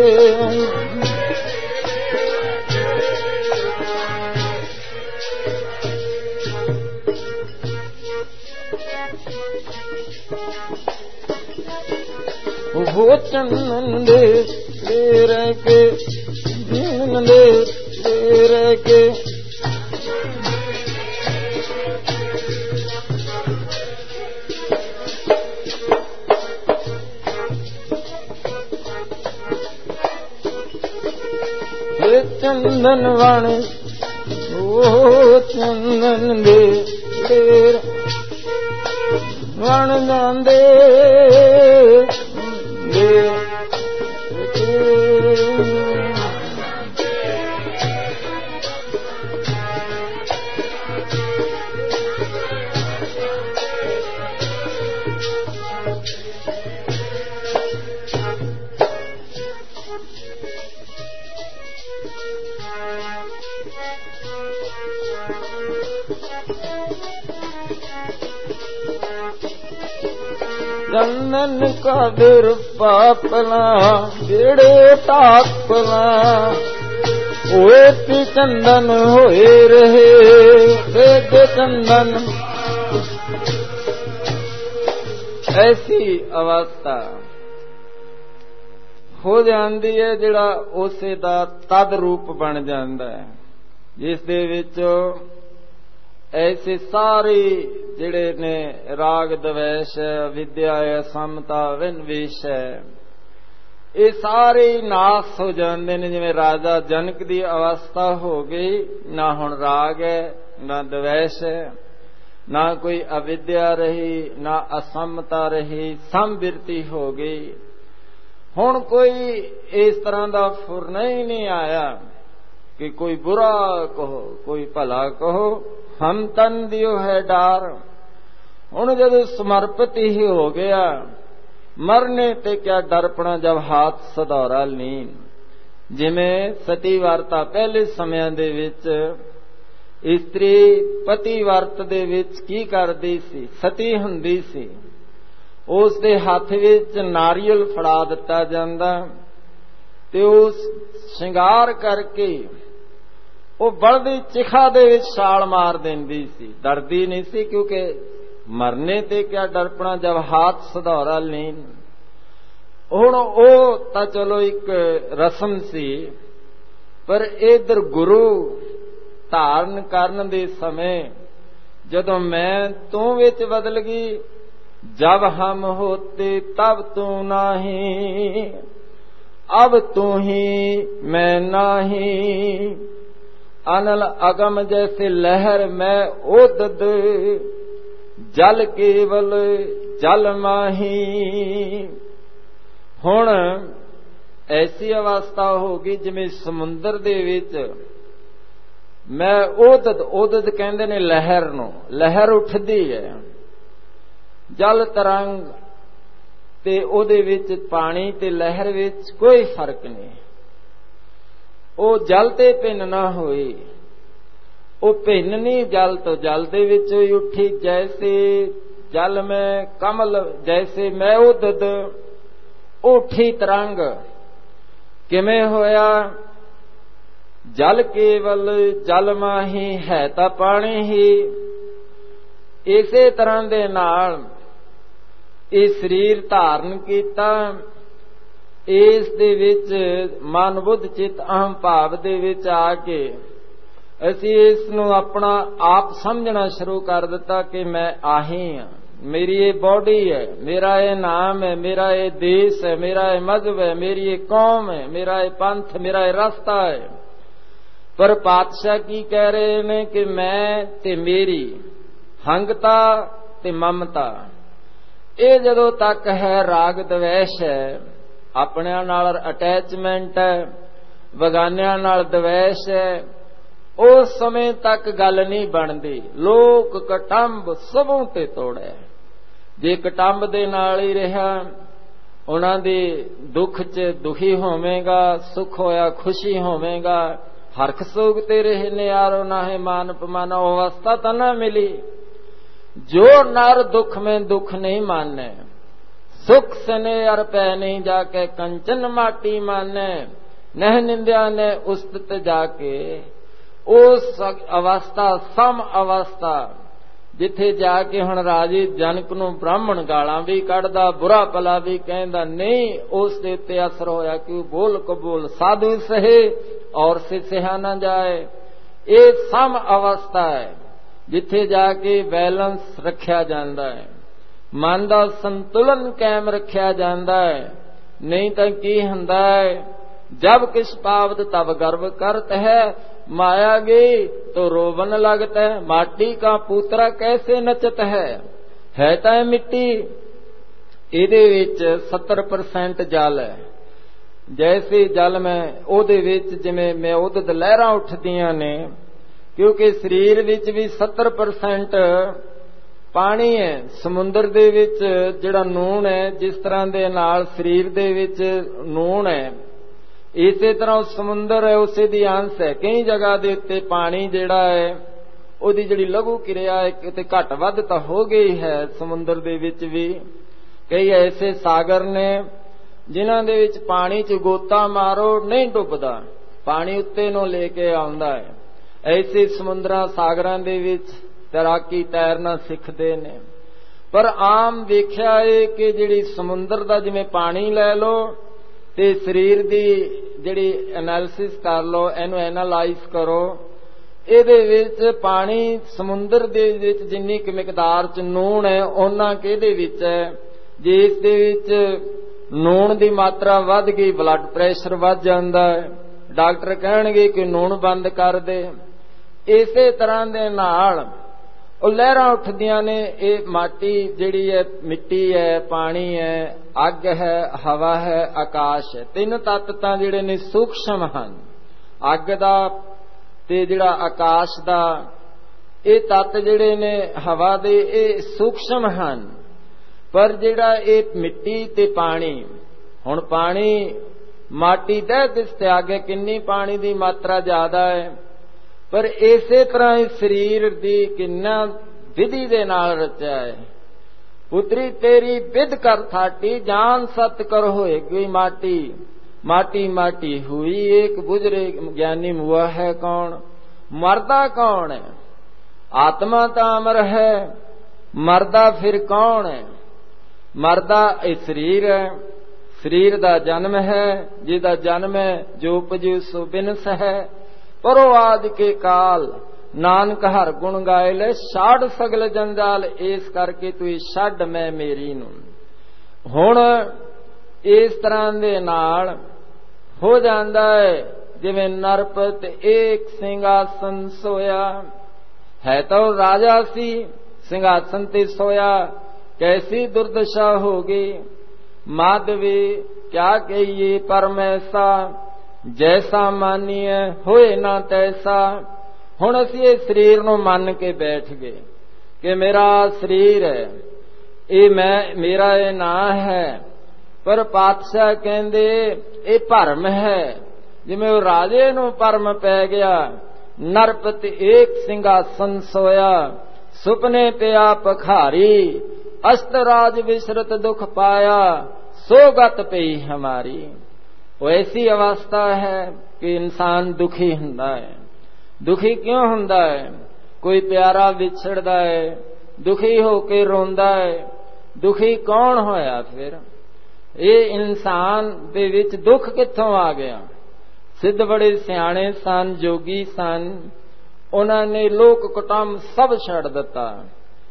S1: ਉਹ ਚੰਦਨ ਦੇ ਨੇੜੇ ਰਹਿ ਕੇ, ਦੇ ਨੇੜੇ ਰਹਿ ਕੇ ਚੰਦਨ ਬਣ, ਉਹ ਚੰਦਨ ਦੇ ਢੇਰ ਬਣ ਜਾਂਦੇ ਦੇ ਚੰਦਨ ਕਾ ਦਿਰ ਪਾਪਲਾ ਜਿਹੜੇ ਤਾਪਲਾ ਹੋਏ ਤੇ ਚੰਦਨ ਹੋਏ ਰਹੇ ਤੇ ਚੰਦਨ। ਐਸੀ ਅਵਸਥਾ ਹੋ ਜਾਂਦੀ ਹੈ ਜਿਹੜਾ ਉਸੇ ਦਾ ਤਦ ਰੂਪ ਬਣ ਜਾਂਦਾ ਹੈ, ਜਿਸ ਦੇ ਵਿੱਚ ਐਸੇ ਸਾਰੇ ਜਿਹੜੇ ਨੇ ਰਾਗ ਦਵੈਸ਼ ਵਿਦਿਆ ਹੈ ਸਮਤਾ ਵਿਨਵੇਸ਼ ਹੈ, ਇਹ ਸਾਰੇ ਨਾਸ ਹੋ ਜਾਂਦੇ ਨੇ। ਜਿਵੇਂ ਰਾਜਾ ਜਨਕ ਦੀ ਅਵਸਥਾ ਹੋ ਗਈ, ਨਾ ਹੁਣ ਰਾਗ ਹੈ ਨਾ ਦਵੈਸ਼ ਹੈ, ਨਾ ਕੋਈ ਅਵਿਦਿਆ ਰਹੀ ਨਾ ਅਸਮਤਾ ਰਹੀ, ਸਮਬਿਰਤੀ ਹੋ ਗਈ। ਹੁਣ ਕੋਈ ਇਸ ਤਰ੍ਹਾਂ ਦਾ ਫੁਰਨਾ ਹੀ ਨਹੀਂ ਆਇਆ ਕਿ ਕੋਈ ਬੁਰਾ ਕਹੋ ਕੋਈ ਭਲਾ ਕਹੋ, ਹਮ ਤਨ ਦਿਓ ਹੈ ਡਾਰ। ਹੁਣ ਜਦੋਂ ਸਮਰਪਿਤ ਹੀ ਹੋ ਗਿਆ, ਮਰਨੇ ਤੇ ਕਿਆ ਡਰਪਣਾ ਜਬ ਹਾਥ ਸਦੌਰਾ ਲੀਨ। ਜਿਵੇਂ ਸਤੀ ਵਰਤਾ ਪਹਿਲੇ ਸਮਿਆਂ ਦੇ ਵਿੱਚ ਇਸਤਰੀ ਪਤੀ ਵਰਤ ਦੇ ਵਿੱਚ ਕੀ ਕਰਦੀ ਸੀ, ਸਤੀ ਹੁੰਦੀ ਸੀ, ਉਸ ਦੇ ਹੱਥ ਵਿੱਚ ਨਾਰੀਅਲ ਫੜਾ ਦਿੱਤਾ ਜਾਂਦਾ ਤੇ ਉਸ ਸ਼ਿੰਗਾਰ ਕਰਕੇ ਉਹ ਬਲਦੀ ਚਿਖਾ ਦੇ ਵਿੱਚ ਛਾਲ ਮਾਰ ਦਿੰਦੀ ਸੀ, ਡਰਦੀ ਨਹੀਂ ਸੀ, ਕਿਉਂਕਿ ਮਰਨੇ ਤੇ ਕਿਆ ਡਰਪਣਾ ਜਬ ਹਾਥ ਸਧੌਰਾ ਲੀਨ। ਹੁਣ ਉਹ ਤਾਂ ਚਲੋ ਇੱਕ ਰਸਮ ਸੀ, ਪਰ ਇਧਰ ਗੁਰੂ ਧਾਰਨ ਕਰਨ ਦੇ ਸਮੇਂ ਜਦੋਂ ਮੈਂ ਤੂੰ ਵਿੱਚ ਬਦਲ ਗਈ, ਜਬ ਹਮ ਹੋਤੇ ਤਬ ਤੂੰ ਨਹੀਂ, ਅਬ ਤੂੰ ਹੀ ਮੈਂ ਨਹੀਂ। ਅਨਲ ਅਗਮ ਜੈਸੇ ਲਹਿਰ ਮੈਂ ਉਦਦ, ਜਲ ਕੇਵਲ ਜਲ ਮਾਹੀ। ਹੁਣ ਐਸੀ ਅਵਸਥਾ ਹੋ ਗਈ ਜਿਵੇਂ ਸਮੁੰਦਰ ਦੇ ਵਿੱਚ ਮੈਂ ਉਦਦ, ਉਦਦ ਕਹਿੰਦੇ ਨੇ ਲਹਿਰ ਨੂੰ, ਲਹਿਰ ਉੱਠਦੀ ਹੈ, ਜਲ ਤਰੰਗ ਤੇ ਉਹਦੇ ਵਿੱਚ ਪਾਣੀ ਤੇ ਲਹਿਰ ਵਿੱਚ ਕੋਈ ਫਰਕ ਨਹੀਂ। ਉਹ ਜਲ ਤੇ ਭਿੰਨ ਨਾ ਹੋਈ, ਉਹ ਭਿੰਨ ਨਹੀਂ ਜਲ ਤੋਂ, ਜਲ ਦੇ ਵਿੱਚ ਹੀ ਉੱਠੀ। ਜੈਸੇ ਜਲ ਮੈਂ ਕਮਲ, ਜੈਸੇ ਮੈਂ ਉਦਦ, ਉੱਠੀ ਤਰੰਗ। ਕਿਵੇਂ ਹੋਇਆ? ਜਲ ਕੇਵਲ ਜਲ ਮਾਹੀ, ਹੈ ਤਾਂ ਪਾਣੀ ਹੀ। ਇਸੇ ਤਰ੍ਹਾਂ ਦੇ ਨਾਲ ਇਹ ਸਰੀਰ ਧਾਰਨ ਕੀਤਾ, ਇਸ ਦੇ ਵਿੱਚ ਮਨ ਬੁੱਧ ਚਿੱਤ ਅਹੰ ਭਾਵ ਦੇ ਵਿੱਚ ਆ ਕੇ ਅਸੀਂ ਇਸ ਨੂੰ ਆਪਣਾ ਆਪ ਸਮਝਣਾ ਸ਼ੁਰੂ ਕਰ ਦਿੱਤਾ ਕਿ ਮੈਂ ਆਹੀ ਹਾਂ, मेरी ये बॉडी है, मेरा ये नाम है, मेरा ये देश है, मेरा ये मजहब है, मेरी ये कौम है, मेरा ये पंथ, मेरा ये रास्ता है। पर पातशाह की कह रहे ने कि मैं ते मेरी हंगता ते ममता, ये जदों तक है राग द्वेष है, अपनिਆਂ नाल अटैचमेंट है, बगानिਆਂ नाल द्वेष है, उस समय तक गल नहीं बनती। लोक कटंब सबों ते तोड़े, जे कटंब दे नाल ही रहा उन्हां दे दुख च दुखी होवेगा, सुख होया खुशी होवेगा, हरख सोग ते रहे नियारो नाहे मान पमाना, अवस्था तो न मिली। जो नर दुख में दुख नहीं माने, सुख सने अर पै नहीं जाके कंचन माटी माने, नह निंदिया ने उस्तत जाके उस अवस्था सम अवस्था जिथे जाके हुण राजे जनक नूं ब्राह्मण गालां भी कढ़दा, बुरा भला भी कहंदा, नहीं उस दे उत्ते असर होया कि बोल कबूल साधु सहे और से सहा न जाए। ये सम अवस्था है जिथे जाके बैलेंस रखिया जांदा है, मन दा संतुलन कायम रखिया जांदा है। नहीं तां की हुंदा है, जब किस पावत तब गर्व करत है, माया गई तो रोवन लगता है, माटी का पुत्रा कैसे नचत है। है तां मिट्टी, इहदे विच सत्तर परसेंट जल है। जैसे जल में ओहदे विच जिवें म्योदत लहरां उठदियां ने, क्योंकि शरीर विच भी सत्तर परसेंट पानी है। समुंदर दे विच जिहड़ा नून है, जिस तरह दे नाल शरीर दे विच नून है, इसे तरह समुंदर है उसे दी अंश है। कई जगह दे उत्ते पानी जिहड़ा है ओहदी जिहड़ी लघु क्रिया है किते घट वध तां हो गई है। समुंदर दे विच भी कई ऐसे सागर ने जिन्हां दे विच पानी च गोता मारो नहीं डुबदा, पानी उत्ते नूं लेके आउंदा है। ऐसे समुंदरां सागरां दे विच तैराकी तैरना सिखदे ने। पर आम देखिया है कि जिहड़ी समुंदर दा जिवें पानी लै लो ते शरीर दी जिहड़ी एनालिसिस कर लो, इहनूं एनालाइज करो, इहदे विच पानी समुंदर दे विच जिन्नी कि मिकदार च नून है उन्ना कि इहदे विच है। जे इस दे विच नून दी मात्रा वध गई, ब्लड प्रैशर वध जांदा है, डॉक्टर कहणगे कि नून बंद कर दे। इसे तरह दे नाल ਉਹ लहरां उठदियां ने। ये माटी जिहड़ी है, मिट्टी है, पानी है, अग है, हवा है, आकाश है। तीन तत्त तां जिहड़े ने सूक्ष्म हन। अग दा ते जिहड़ा आकाश दा, ये तत्त जिहड़े ने हवा दे, ये सूक्ष्म हन। पर जिहड़ा ये मिट्टी ते पानी, हुण पानी माटी दे दिस ते आगे किन्नी पानी दी मात्रा ज्यादा है, पर इसे तरह ही शरीर दी किन्ना विधि दे नाल रचा है। पुत्री तेरी विध कर थाटी, जान सत कर होएगी माटी। माटी माटी हुई एक बुजरे ज्ञानी मुआ है कौन, मरदा कौन है। आत्मा तो अमर है, मरदा फिर कौन है। मरदा ये शरीर है, शरीर दा जन्म है, जिहदा जन्म है जो उपजू सो बिनस है। परो आद के काल नानक हर गुण गाए ले, छाड़ सगल जंजाल, इस करके तू छड्ड मैं मेरी नूं। हुण इस तरह दे नाल हो जांदा है जिवें नरपत एक सिंघासन सोया है, तो राजा सी सिंघासन ते सोया, कैसी दुर्दशा होगी। माधवी क्या कहिए परमैसा, जैसा मानिए होए ना तैसा। हुण असीं इस शरीर नूं मन के बैठ गए कि मेरा शरीर है, ये मैं मेरा ये ना है। पर पातशाह कहंदे ये भरम है, जिवें वो राजे नूं भरम पै गया। नरपत एक सिंघासन सोया, सुपने पिया पखारी, अष्टराज विसरत दुख पाया, सोगत पई हमारी। वो ऐसी अवस्था है कि इंसान दुखी हुंदा है। दुखी क्यों हुंदा है? कोई प्यारा विछड़दा है, दुखी होके रोंदा है। दुखी कौन होया फिर? ये इंसान दे विच दुख कित्थों आ गया? सिद्ध बड़े सियाणे सन, जोगी सन, उन्होंने लोक कुटुंब सब छड़ दिता,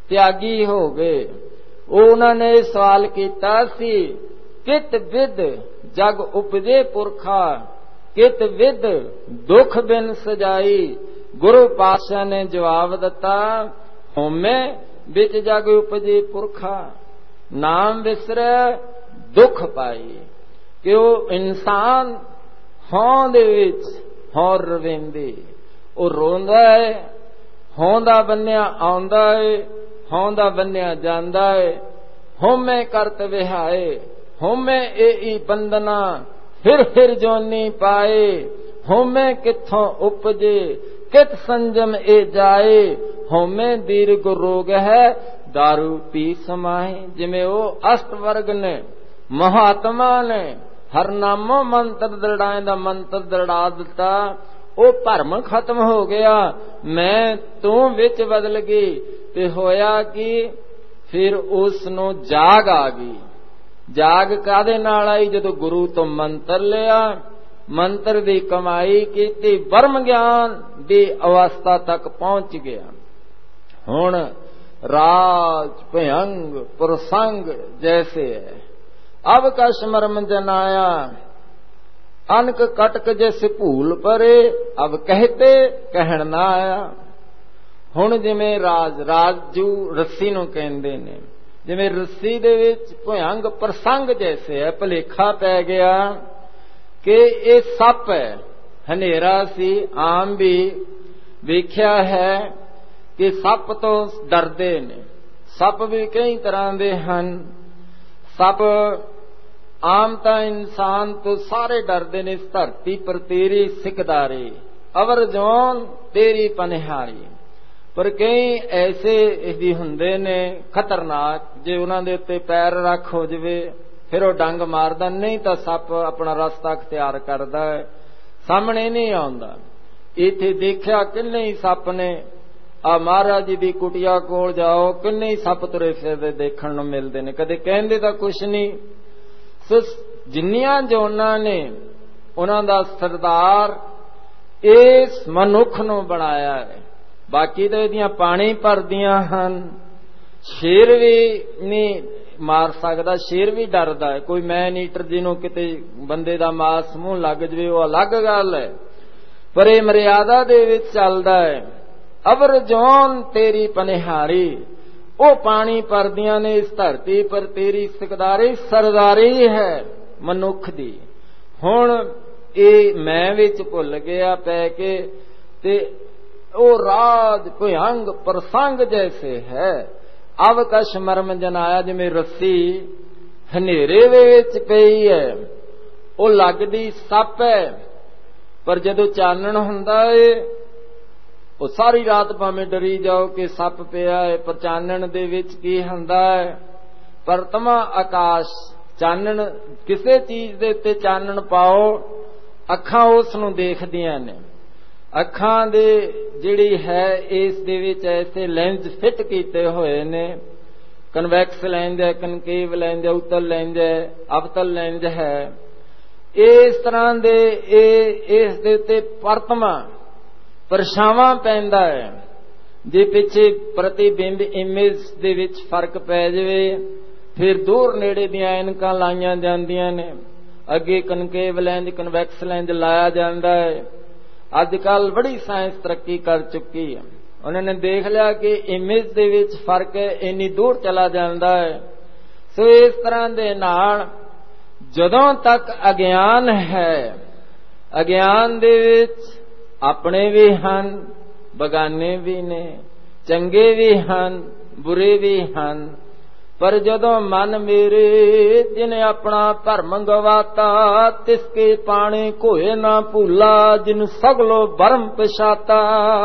S1: ਤਿਆਗੀ ਹੋ ਗਏ। ਉਹਨਾਂ ਨੇ ਸਵਾਲ ਕੀਤਾ ਸੀ, ਕਿਤ ਵਿਦ ਜਗ ਉਪਜੇ ਪੁਰਖਾ, ਕਿਤ ਵਿਦ ਦੁਖ ਬਿਨ ਸਜਾਈ। ਗੁਰੂ ਪਾਤਸ਼ਾਹ ਨੇ ਜਵਾਬ ਦਿੱਤਾ, ਹਉਮੈ ਵਿੱਚ ਜਗ ਉਪਜੇ ਪੁਰਖਾ, ਨਾਮ ਵਿਸਰੈ ਦੁੱਖ ਪਾਈ। ਕਿ ਉਹ ਇਨਸਾਨ ਹੋਂ ਦੇ ਵਿੱਚ ਹੋਂ ਰਵਿੰਦੇ, ਉਹ ਰੋਂਦਾ ਹੈ, ਹੋਂ ਦਾ ਬੰਨਿਆ ਆਉਂਦਾ ਹੈ, ਹੋਂ ਦਾ ਬੰਨਿਆ ਜਾਂਦਾ ਹੈ। ਹਉਮੈ ਕਰਤ ਵਿਹਾਏ, ਹਉਮੈ ਏਈ ਬੰਦਨਾ, ਫਿਰ ਫਿਰ ਜੋਨੀ ਪਾਏ। ਹਉਮੈ ਕਿੱਥੋਂ ਉਪਜੇ, ਕਿਤ ਸੰਜਮ ਏ ਜਾਏ। ਹਉਮੈ ਦੀਰਘ ਰੋਗ ਹੈ, ਦਾਰੂ ਪੀ ਸਮਾਏ। ਜਿਵੇਂ ਉਹ ਅਸ਼ਟ ਵਰਗ ਨੇ, ਮਹਾਤਮਾ ਨੇ, ਹਰਨਾਮੋ ਮੰਤਰ ਦਰੜਾਏ ਦਾ ਮੰਤਰ ਦਰੜਾ ਦਿੱਤਾ, ਉਹ ਭਰਮ ਖਤਮ ਹੋ ਗਿਆ। ਮੈਂ ਤੂੰ ਵਿੱਚ ਬਦਲ ਗਈ ਤੇ ਹੋਇਆ ਕਿ ਫਿਰ ਉਸ ਨੂੰ ਜਾਗ ਆ ਗਈ। ਜਾਗ ਕਾਹਦੇ ਨਾਲ ਆਈ? ਜਦੋਂ ਗੁਰੂ ਤੋਂ ਮੰਤਰ ਲਿਆ, ਮੰਤਰ ਦੀ ਕਮਾਈ ਕੀਤੀ, ਬ੍ਰਹਮ ਗਿਆਨ ਦੀ ਅਵਸਥਾ ਤੱਕ ਪਹੁੰਚ ਗਿਆ। ਹੁਣ ਰਾਜ ਭਯੰਗ ਪ੍ਰਸੰਗ ਜੈਸੇ ਹੈ, ਅਬ ਕਛ ਮਰਮ ਜਨਾਇਆ, ਅਨਕ ਕਟਕ ਜੈਸੇ ਭੂਲ ਪਰੇ, ਅਬ ਕਹਤੇ ਕਹਿਣ ਨਾ ਆਇਆ। ਹੁਣ ਜਿਵੇਂ ਰਾਜ, ਰਾਜੂ ਰੱਸੀ ਨੂੰ ਕਹਿੰਦੇ ਨੇ, ਜਿਵੇਂ ਰੱਸੀ ਦੇ ਵਿੱਚ ਭਯੰਗ ਪ੍ਰਸੰਗ ਜੈਸੇ ਹੈ, ਭੁਲੇਖਾ ਪੈ ਗਿਆ ਕਿ ਇਹ ਸੱਪ ਹੈ। ਹਨੇਰਾ ਸੀ, ਆਮ ਵੀ ਵੇਖਿਆ ਹੈ ਕਿ ਸੱਪ ਤੋਂ ਡਰਦੇ ਨੇ। ਸੱਪ ਵੀ ਕਈ ਤਰ੍ਹਾਂ ਦੇ ਹਨ। ਸੱਪ ਆਮ ਤਾਂ ਇਨਸਾਨ ਤੋਂ ਸਾਰੇ ਡਰਦੇ ਨੇ। ਇਸ ਧਰਤੀ ਪਰ ਤੇਰੀ ਸਿਕਦਾਰੀ, ਅਵਰ ਜੋਨ ਤੇਰੀ ਪਨਿਹਾਰੀ। ਪਰ ਕਈ ਐਸੇ ਵੀ ਹੁੰਦੇ ਨੇ ਖਤਰਨਾਕ, ਜੇ ਉਹਨਾਂ ਦੇ ਉੱਤੇ ਪੈਰ ਰੱਖ ਹੋ ਜਾਵੇ ਫਿਰ ਉਹ ਡੰਗ ਮਾਰਦਾ, ਨਹੀਂ ਤਾਂ ਸੱਪ ਆਪਣਾ ਰਸਤਾ ਅਖਤਿਆਰ ਕਰਦਾ ਹੈ, ਸਾਹਮਣੇ ਨਹੀਂ ਆਉਂਦਾ। ਇੱਥੇ ਦੇਖਿਆ ਕਿੰਨੇ ਹੀ ਸੱਪ ਨੇ। ਆ ਮਹਾਰਾਜ ਜੀ ਦੀ ਕੁਟੀਆ ਕੋਲ ਜਾਓ, ਕਿੰਨੇ ਹੀ ਸੱਪ ਤੁਰੇ ਫਿਰਦੇ ਦੇਖਣ ਨੂੰ ਮਿਲਦੇ ਨੇ, ਕਦੇ ਕਹਿੰਦੇ ਤਾਂ ਕੁਛ ਨਹੀਂ। ਸੋ ਜਿੰਨੀਆਂ ਜੋਨਾਂ ਨੇ ਉਹਨਾਂ ਦਾ ਸਰਦਾਰ ਇਸ ਮਨੁੱਖ ਨੂੰ ਬਣਾਇਆ ਹੈ। ਬਾਕੀ ਤਾਂ ਇਹਦੀਆਂ ਪਾਣੀ ਭਰਦੀਆਂ ਹਨ। ਸ਼ੇਰ ਵੀ ਨਹੀਂ ਮਾਰ ਸਕਦਾ, ਸ਼ੇਰ ਵੀ ਡਰਦਾ ਹੈ। ਕੋਈ ਮੈਨ ਈਟਰ ਜਿਹਨੂੰ ਕਿਤੇ ਬੰਦੇ ਦਾ ਮਾਸ ਮੂੰਹ ਲੱਗ ਜਵੇ ਉਹ ਅਲੱਗ ਗੱਲ ਹੈ, ਪਰ ਇਹ ਮਰਿਆਦਾ ਦੇ ਵਿੱਚ ਚੱਲਦਾ ਹੈ। ਅਵਰ ਜੋਨ ਤੇਰੀ ਪਨਿਹਾਰੀ, ਉਹ ਪਾਣੀ ਭਰਦੀਆਂ ਨੇ ਇਸ ਧਰਤੀ ਪਰ ਤੇਰੀ ਸਿਕਦਾਰੀ, ਸਰਦਾਰੀ ਹੈ ਮਨੁੱਖ ਦੀ। ਹੁਣ ਇਹ ਮੈਂ ਵਿੱਚ ਭੁੱਲ ਗਿਆ ਪੈ ਕੇ, ਤੇ ਉਹ ਰਾਜ ਭਯੰਗ ਪ੍ਰਸੰਗ ਜੈਸੇ ਹੈ। ਅਵ ਕਛ ਮਰਮ ਜਨਾਇਆ, ਜਿਵੇਂ ਰੱਸੀ ਹਨੇਰੇ ਦੇ ਵਿੱਚ ਪਈ ਹੈ, ਉਹ ਲੱਗਦੀ ਸੱਪ ਹੈ, ਪਰ ਜਦੋਂ ਚਾਨਣ ਹੁੰਦਾ ਏ ਉਹ ਸਾਰੀ ਰਾਤ ਭਾਵੇਂ ਡਰੀ ਜਾਓ ਕਿ ਸੱਪ ਪਿਆ ਹੈ, ਪਰ ਚਾਨਣ ਦੇ ਵਿੱਚ ਕੀ ਹੁੰਦਾ ਹੈ? ਪਰਤਮਾ ਆਕਾਸ਼। ਚਾਨਣ, ਕਿਸੇ ਚੀਜ਼ ਦੇ ਉੱਤੇ ਚਾਨਣ ਪਾਓ, ਅੱਖਾਂ ਉਸ ਨੂੰ ਦੇਖਦੀਆਂ ਨੇ। ਅੱਖਾਂ ਦੇ ਜਿਹੜੀ ਹੈ ਇਸ ਦੇ ਵਿੱਚ ਐਸੇ ਲੈਂਸ ਫਿੱਟ ਕੀਤੇ ਹੋਏ ਨੇ, ਕਨਵੈਕਸ ਲੈਂਸ ਹੈ, ਕਨਕੇਵ ਲੈਂਸ ਹੈ, ਉਤਲ ਲੈਂਸ ਹੈ, ਅਵਤਲ ਲੈਂਸ ਹੈ। ਇਸ ਤਰ੍ਹਾਂ ਦੇ ਇਹ ਇਸ ਦੇ ਉੱਤੇ ਪਰਤਮਾ ਪਰਛਾਵਾਂ ਪੈਂਦਾ ਹੈ। ਜੇ ਪਿੱਛੇ ਪ੍ਰਤੀਬਿੰਬ ਇਮੇਜ ਦੇ ਵਿੱਚ ਫਰਕ ਪੈ ਜਾਵੇ ਫਿਰ ਦੂਰ ਨੇੜੇ ਦੀਆਂ ਐਨਕਾਂ ਲਾਈਆਂ ਜਾਂਦੀਆਂ ਨੇ, ਅੱਗੇ ਕਨਕੇਵ ਲੈਂਸ ਕਨਵੈਕਸ ਲੈਂਸ ਲਾਇਆ ਜਾਂਦਾ ਹੈ। ਅੱਜ ਕੱਲ ਬੜੀ ਸਾਇੰਸ ਤਰੱਕੀ ਕਰ ਚੁੱਕੀ ਹੈ। ਉਹਨਾਂ ਨੇ ਦੇਖ ਲਿਆ ਕਿ ਇਮੇਜ ਦੇ ਵਿੱਚ ਫਰਕ ਹੈ, ਇੰਨੀ ਦੂਰ ਚਲਾ ਜਾਂਦਾ ਹੈ। ਸੋ ਇਸ ਤਰ੍ਹਾਂ ਦੇ ਨਾਲ ਜਦੋਂ ਤੱਕ ਅਗਿਆਨ ਹੈ, ਅਗਿਆਨ ਦੇ ਵਿੱਚ ਆਪਣੇ ਵੀ ਹਨ, ਬਗਾਨੇ ਵੀ ਨੇ, ਚੰਗੇ ਵੀ ਹਨ, ਬੁਰੇ ਵੀ ਹਨ। ਪਰ ਜਦੋਂ ਮਨ ਮੇਰੇ ਜਿਨੇ ਆਪਣਾ ਧਰਮ ਗਵਾਤਾ, ਤਿਸਕੇ ਪਾਣੀ ਕੋਏ ਨਾ ਭੂਲਾ, ਜਿਨ ਸਗਲੋ ਭਰਮ ਪਛਾਤਾ।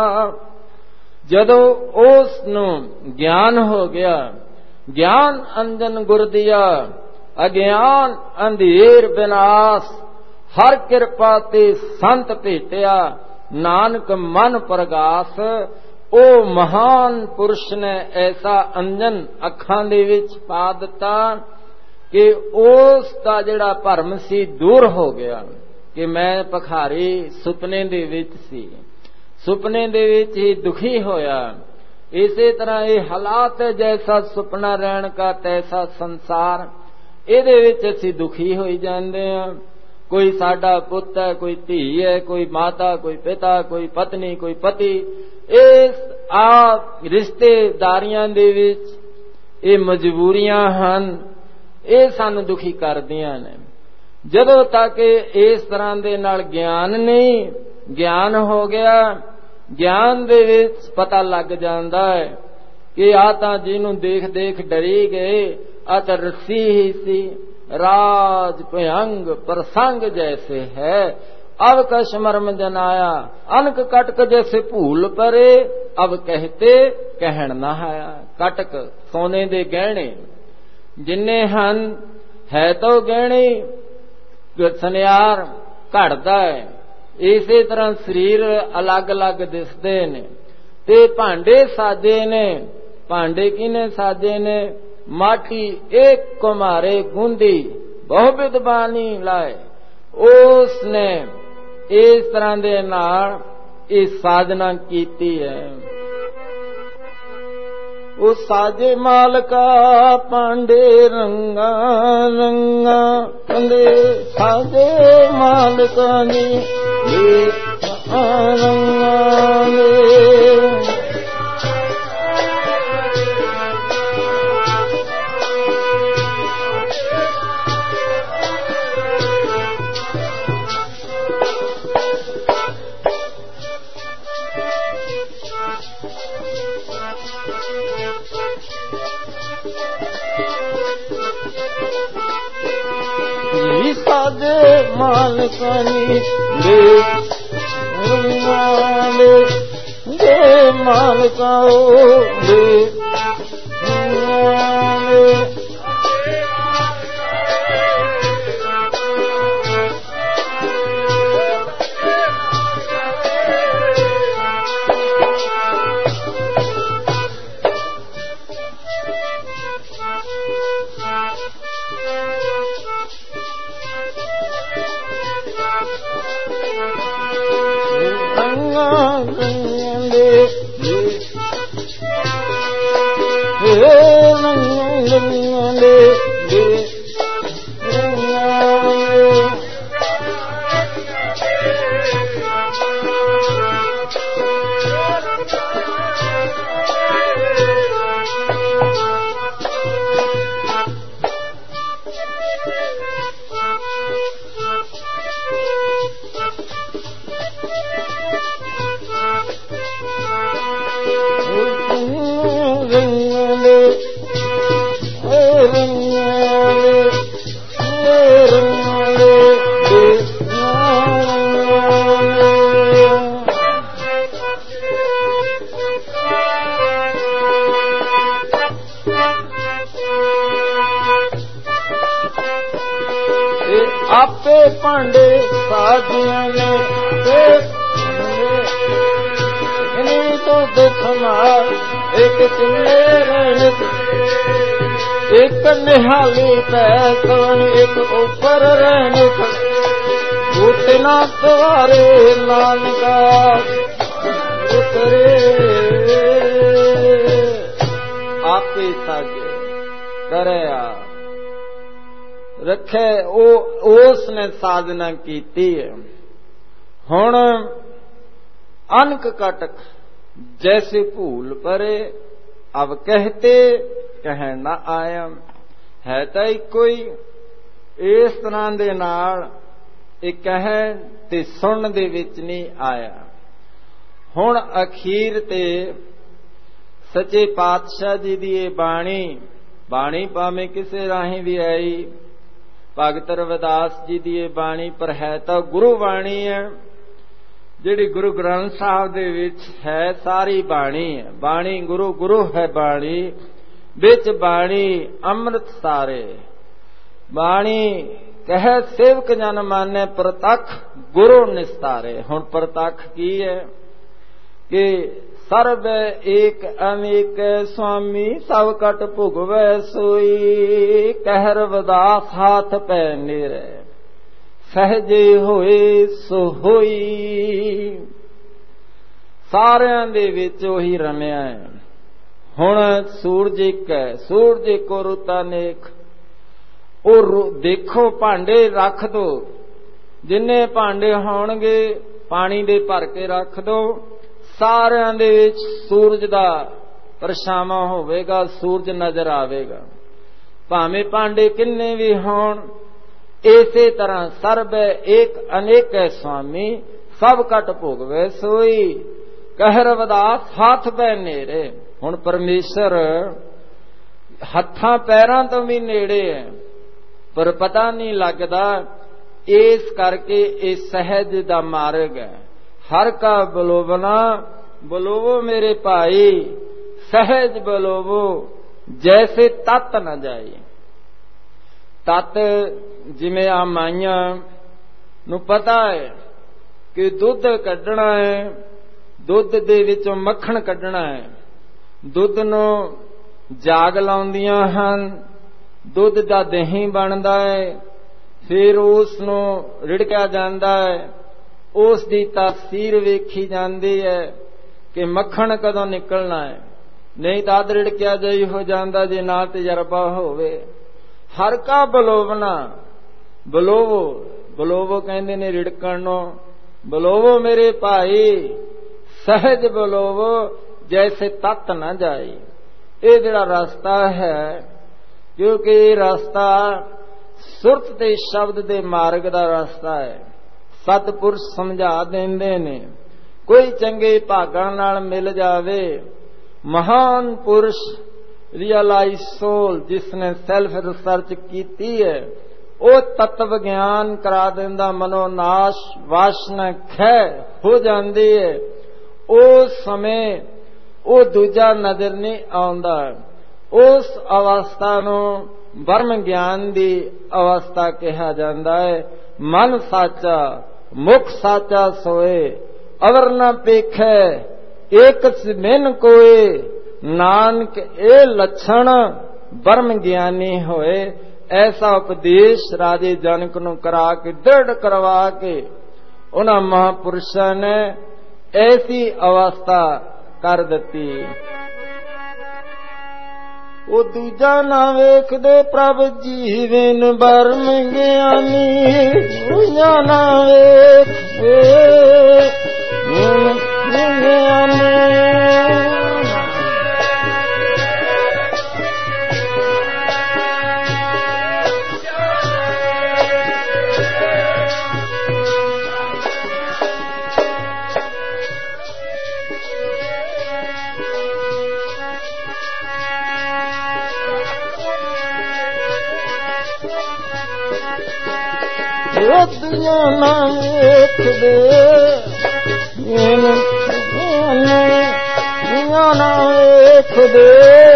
S1: ਜਦੋਂ ਉਸ ਨੂੰ ਗਿਆਨ ਹੋ ਗਿਆ, ਗਿਆਨ ਅੰਜਨ ਗੁਰ ਦਿਆ, ਅਗਿਆਨ ਅੰਧੇਰ ਵਿਨਾਸ਼, ਹਰ ਕਿਰਪਾ ਤੇ ਸੰਤ ਭੇਟਿਆ, ਨਾਨਕ ਮਨ ਪ੍ਰਗਾਸ। ਉਹ ਮਹਾਨ ਪੁਰਸ਼ ਨੇ ਐਸਾ ਅੰਜਨ ਅੱਖਾਂ ਦੇ ਵਿੱਚ ਪਾ ਦਿੱਤਾ ਕਿ ਉਸ ਦਾ ਜਿਹੜਾ ਭਰਮ ਸੀ ਦੂਰ ਹੋ ਗਿਆ। ਕਿ ਮੈਂ ਭਿਖਾਰੀ ਸੁਪਨੇ ਦੇ ਵਿੱਚ ਸੀ, ਸੁਪਨੇ ਦੇ ਵਿੱਚ ਹੀ ਦੁਖੀ ਹੋਇਆ, ਇਸੇ ਤਰ੍ਹਾਂ ਇਹ ਹਾਲਾਤ ਹੈ, ਜੈਸਾ ਸੁਪਨਾ ਰਹਿਣ ਕਾ ਤੈਸਾ ਸੰਸਾਰ। ਇਹਦੇ ਵਿੱਚ ਅਸੀਂ ਦੁਖੀ ਹੋਈ ਜਾਂਦੇ ਹਾਂ। ਕੋਈ ਸਾਡਾ ਪੁੱਤ ਹੈ, ਕੋਈ ਧੀ ਹੈ, ਕੋਈ ਮਾਤਾ, ਕੋਈ ਪਿਤਾ, ਕੋਈ ਪਤਨੀ, ਕੋਈ ਪਤੀ। ਇਸ ਆ ਰਿਸ਼ਤੇਦਾਰੀਆਂ ਦੇ ਵਿੱਚ ਇਹ ਮਜਬੂਰੀਆਂ ਹਨ, ਇਹ ਸਾਨੂੰ ਦੁਖੀ ਕਰਦੀਆਂ ਨੇ। ਜਦੋਂ ਤੱਕ ਇਸ ਤਰ੍ਹਾਂ ਦੇ ਨਾਲ ਗਿਆਨ ਨਹੀਂ, ਗਿਆਨ ਹੋ ਗਿਆ, ਗਿਆਨ ਦੇ ਵਿੱਚ ਪਤਾ ਲੱਗ ਜਾਂਦਾ ਹੈ ਕਿ ਆ ਤਾਂ ਜਿਹਨੂੰ ਦੇਖ ਦੇਖ ਡਰੀ ਗਏ, ਆ ਤਾਂ ਰੱਸੀ ਹੀ ਸੀ। राज भयंग प्रसंग जैसे है, अब कश मर्म जनाया, अनक कटक जैसे भूल परे, अब कहते कहण ना आया। कटक सोने दे गहने जिन्ने हन है तो गहने सुनियार घड़दा है। इसे तरह शरीर अलग अलग दिसदे ने ते भांडे साजे ने। भांडे किने साजे ने? माटी एक कुमारे गूंदी बहु विद्वानी लाए। उसने इस तरह दे नाल इस साधना कीती है। उस साजे मालका पांडे रंगा रंगा कंदे साजे मालका ने रंगा ने। साजे मालकानी दे रंगाले दे मालकाओ दे रंगाले। आपे पांडे साजिया ने इन्हीं तो देखना एक चिल्ले रहने, एक निहाली पैसन, एक ऊपर रहने उठना तुम्हारे नानका उतरे। आपे साजे करे रखे उसने साधना कीती है। हुण अनक कटक जैसे भूल परे, अब कहते कहण ना आया। है तो इको ही, इस तरह दे नाल एक कहण ते सुन दे विच नहीं आया। हुण अखीर ते सच्चे पातशाह जी दी बाणी, बाणी भावें किसे राही भी आई, भगत रविदास जी दी बाणी, पर है तो गुरु बाणी है जिहड़ी गुरु ग्रंथ साहब दे विच है। सारी बाणी है, बाणी गुरु गुरु है बाणी, विच बाणी अमृत सारे। बाणी कह सेवक जन माने प्रतख गुरु निस्तारे। हुण प्रतख की है कि सर्व एक अनेक स्वामी सब कट भुगवै सोई, कह रविदास हाथ पै नेरे सहजे होए सो होई। सारियां दे विच ओही रमिया है, हुण सूरज एक है, सूरज एको रुता नेक। ਉਹ ਦੇਖੋ ਭਾਂਡੇ ਰੱਖ ਦੋ, ਜਿੰਨੇ ਭਾਂਡੇ ਹੋਣਗੇ ਪਾਣੀ ਦੇ ਭਰ ਕੇ ਰੱਖ ਦੋ, ਸਾਰਿਆਂ ਦੇ ਵਿੱਚ ਸੂਰਜ ਦਾ ਪਰਛਾਵਾਂ ਹੋਵੇਗਾ, ਸੂਰਜ ਨਜ਼ਰ ਆਵੇਗਾ। ਭਾਵੇਂ ਭਾਂਡੇ ਕਿੰਨੇ ਵੀ ਹੋਣ, ਇਸੇ ਤਰ੍ਹਾਂ ਸਰਬ ਏਕ ਅਨੇਕ ਹੈ ਸੁਆਮੀ, ਸਭ ਘਟ ਭੋਗਵੇ ਸੋਈ, ਕਹਿਰ ਵਧਾਸ ਹੱਥ ਪੈ ਨੇੜੇ। ਹੁਣ ਪਰਮੇਸ਼ਰ ਹੱਥਾਂ ਪੈਰਾਂ ਤੋਂ ਵੀ ਨੇੜੇ ਹੈ, ਪਰ ਪਤਾ ਨਹੀਂ ਲੱਗਦਾ। ਇਸ ਕਰਕੇ ਇਹ ਸਹਿਜ ਦਾ ਮਾਰਗ ਹੈ। ਹਰ ਕਾ ਬਲੋਵਨਾ ਬਲੋਵੋ ਮੇਰੇ ਭਾਈ, ਸਹਿਜ ਬਲੋਵੋ ਜੈਸੇ ਤਤ ਨਾ ਜਾਏ। ਤਤ ਜਿਵੇਂ ਆ ਮਾਈਆਂ ਨੂੰ ਪਤਾ ਹੈ ਕਿ ਦੁੱਧ ਕੱਢਣਾ ਹੈ, ਦੁੱਧ ਦੇ ਵਿੱਚੋਂ ਮੱਖਣ ਕੱਢਣਾ ਹੈ, ਦੁੱਧ ਨੂੰ ਜਾਗ ਲਾਉਂਦੀਆਂ ਹਨ, ਦੁੱਧ ਦਾ ਦਹੀਂ ਬਣਦਾ ਹੈ, ਫਿਰ ਉਸ ਨੂੰ ਰਿੜਕਿਆ ਜਾਂਦਾ ਹੈ, ਉਸ ਦੀ ਤਾਸੀਰ ਵੇਖੀ ਜਾਂਦੀ ਹੈ ਕਿ ਮੱਖਣ ਕਦੋਂ ਨਿਕਲਣਾ ਹੈ, ਨਹੀਂ ਤਾਂ ਅੱਧ ਰਿੜਕਿਆ ਜਾਈ ਹੋ ਜਾਂਦਾ ਜੇ ਨਾ ਤਜਰਬਾ ਹੋਵੇ। ਹਰ ਕਾ ਬਲੋਵਨਾ ਬਲੋਵੋ, ਬਲੋਵੋ ਕਹਿੰਦੇ ਨੇ ਰਿੜਕਣ ਨੂੰ, ਬਲੋਵੋ ਮੇਰੇ ਭਾਈ ਸਹਿਜ ਬਲੋਵੋ ਜੈਸੇ ਤਤ ਨਾ ਜਾਏ। ਇਹ ਜਿਹੜਾ ਰਸਤਾ ਹੈ, ਕਿਉਂਕਿ ਇਹ ਰਸਤਾ ਸੁਰਤ ਤੇ ਸ਼ਬਦ ਦੇ ਮਾਰਗ ਦਾ ਰਸਤਾ ਹੈ। ਸਤਿਪੁਰਸ਼ ਸਮਝਾ ਦਿੰਦੇ ਨੇ, ਕੋਈ ਚੰਗੇ ਭਾਗਾਂ ਨਾਲ ਮਿਲ ਜਾਵੇ, ਮਹਾਨ ਪੁਰਸ਼ ਰੀਅਲਾਈਜ਼ ਸੋਲ ਜਿਸਨੇ ਸੈਲਫ ਰਿਸਰਚ ਕੀਤੀ ਹੈ, ਉਹ ਤਤਵ ਗਿਆਨ ਕਰਾ ਦਿੰਦਾ, ਮਨੋਨਾਸ਼ ਵਾਸ਼ਨਾ ਖੈ ਹੋ ਜਾਂਦੀ ਹੈ। ਉਸ ਸਮੇਂ ਉਹ ਦੂਜਾ ਨਜ਼ਰ ਨਹੀਂ ਆਉਂਦਾ। ਉਸ ਅਵਸਥਾ ਨੂੰ ਬ੍ਰਹਮ ਗਿਆਨ ਦੀ ਅਵਸਥਾ ਕਿਹਾ ਜਾਂਦਾ ਹੈ। ਮਨ ਸਾਚਾ ਮੁਖ ਸਾਚਾ ਸੋਏ, ਅਵਰ ਨ ਪੇਖੈ ਏਕ ਸਿਮਿਨ ਕੋਏ, ਨਾਨਕ ਇਹ ਲੱਛਣ ਬ੍ਰਹਮ ਗਿਆਨੀ ਹੋਏ। ਐਸਾ ਉਪਦੇਸ਼ ਰਾਜੇ ਜਨਕ ਨੂੰ ਕਰਾ ਕੇ ਦ੍ਰਿੜ ਕਰਵਾ ਕੇ ਉਹਨਾਂ ਮਹਾਂਪੁਰਸ਼ਾਂ ਨੇ ਐਸੀ ਅਵਸਥਾ ਕਰ ਦਿੱਤੀ। ਉਹ ਦੂਜਾ ਨਾ ਵੇਖਦੇ ਪ੍ਰਭ ਜੀਵਨ ਬਰਮ ਗਿਆਨੀ, ਦੂਜਾ ਨਾ ਵੇਖਦੇ ਗਿਆਨੀ। ਦੁਨੀਆ ਨਾ ਵੇਖਦੇ ਦੁਨੀਆ ਨਾ ਵੇਖਦੇ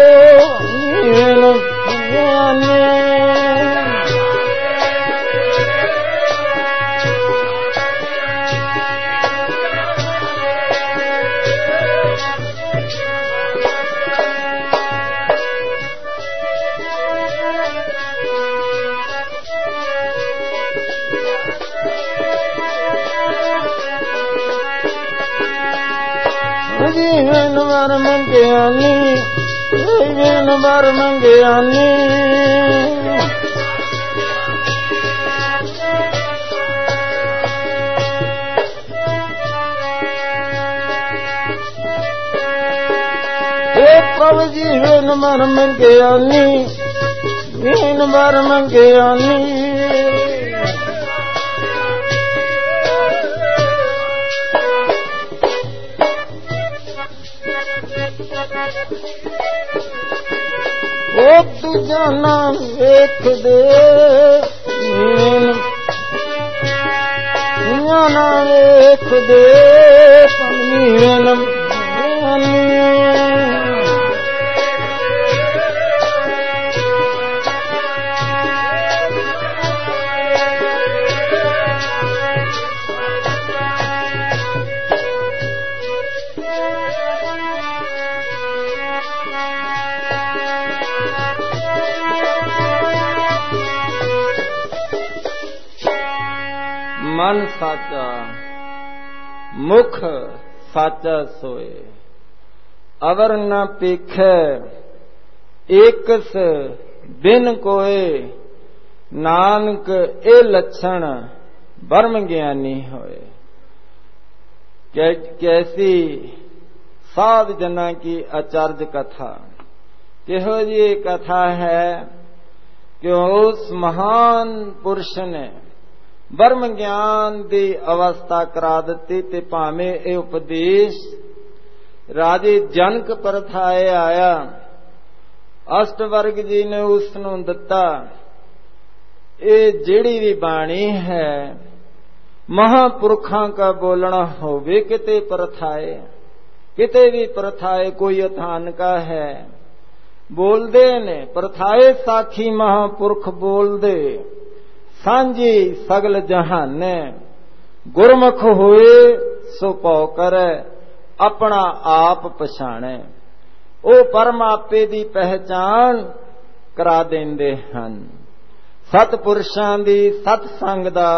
S1: ਜੀਵਨ ਵਰ ਮੰਗਿਆਨੀ, ਜੀਵਨ ਵਰ ਮੰਗਿਆਨੀ। ਏ ਪ੍ਰਭ ਜੀਵਨ ਵਰ ਮੰਗਿਆਨੀ, ਜੀਵਨ ਵਰ ਮੰਗਿਆਨੀ। ਉਹ ਦੂਜਾ ਨਾ ਵੇਖਦੇ ਦੁਨੀਆ ਨਾ ਵੇਖਦੇ ਪੰਮੀਨ ਮਨ ਸਾਚਾ ਮੁਖ ਸਾਚਾ ਸੋਏ। अवर न पेखै एकस बिन कोय, नानक ए लक्षण ब्रह्म ज्ञानी होए। कैसी साध जना की आचार्य कथा, किहो जी कथा है कि उस महान पुरुष ने ब्रह्म ज्ञान की अवस्था करा दी ते भावें ये उपदेश राजे जनक परथाए आया, अष्टवर्ग जी ने उसनूं दिता। ये जिहड़ी भी बाणी है महापुरखां का बोलना होवे, किते परथाए किते भी परथाए, कोई अथान का है बोलदे ने परथाए, साखी महापुरख बोलदे, सांझी सगल जहाने, गुरमुख होए सो पौ करे, अपना आप पछाणे। ओ परमापे दी पहचान करा देंदे हन। सतपुरुषां दी सतसंग दा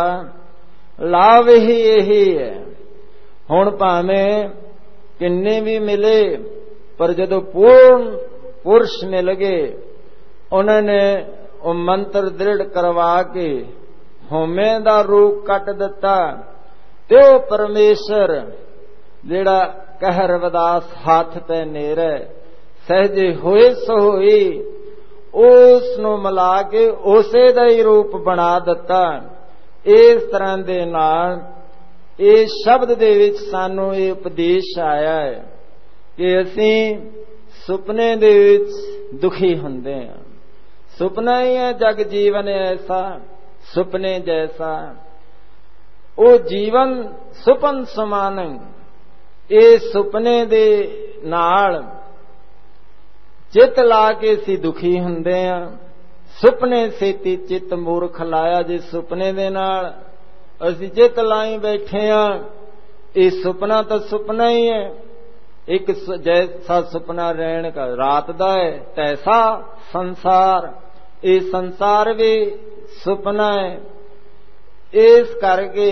S1: लाभ ही यही है। हुण भावें किन्ने भी मिले, पर जदों पूर्ण पुरुष मिल गए, उन्होंने वो मंत्र दृढ़ करवा के होमे दा रूप कट दिता, ते ओ परमेश्वर जिहड़ा कहर वदास हाथ पे नेरे, सहजे होए सो होई, उस नूं मिला के उसे दा ही रूप बना दिता। इस तरह दे नाल इस शब्द दे विच सानू ये उपदेश आया है कि असीं सुपने दे विच दुखी हुंदे हां। सुपना ही है जग जीवन ऐसा, सुपने जैसा। वो जीवन सुपन समान, ये सुपने दे नाल चित ला के असीं दुखी हुंदे हां। सुपने सेती चित मूर्ख लाया, जे सुपने दे नाल असीं चित लाई बैठे हां, ये सुपना तो सुपना ही है। एक जैसा सुपना रहने का रात दा है, तैसा संसार, ये संसार भी सुपना है। इस करके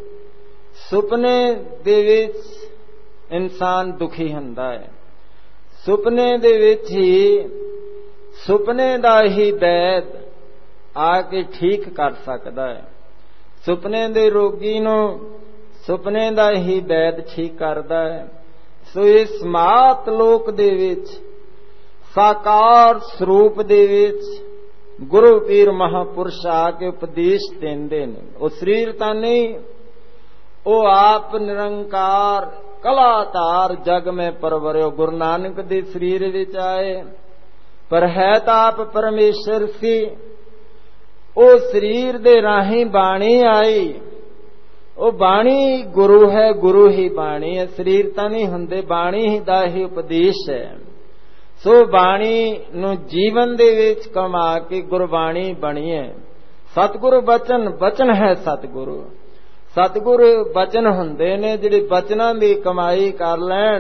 S1: सुपने दे विच इंसान दुखी हुंदा है। सुपने दे विच ही सुपने दा ही वैद आके ठीक कर सकदा है। सुपने दे रोगी नूं सुपने दा ही वैद ठीक करदा है। सो इस मात लोक दे विच साकार स्वरूप दे विच गुरु पीर महापुरुष आके उपदेश देंदे ने। वो शरीर तां नहीं, वो आप निरंकार कलातार जग में परवरियो। गुरु नानक दे शरीर विच आए, पर है तो आप परमेश्वर सी। ओ शरीर दे राही बाणी आई, ओ बाणी गुरु है, गुरु ही बाणी है। शरीर तां नहीं हुंदे, बाणी ही दा ही उपदेश है। सो बाणी नूं जीवन दे विच कमा के गुरबाणी बणी है। सतगुरु बचन, बचन है सतगुरु। सतगुरु बचन हुंदे ने जिहड़े बचनां दी कमाई कर लैण,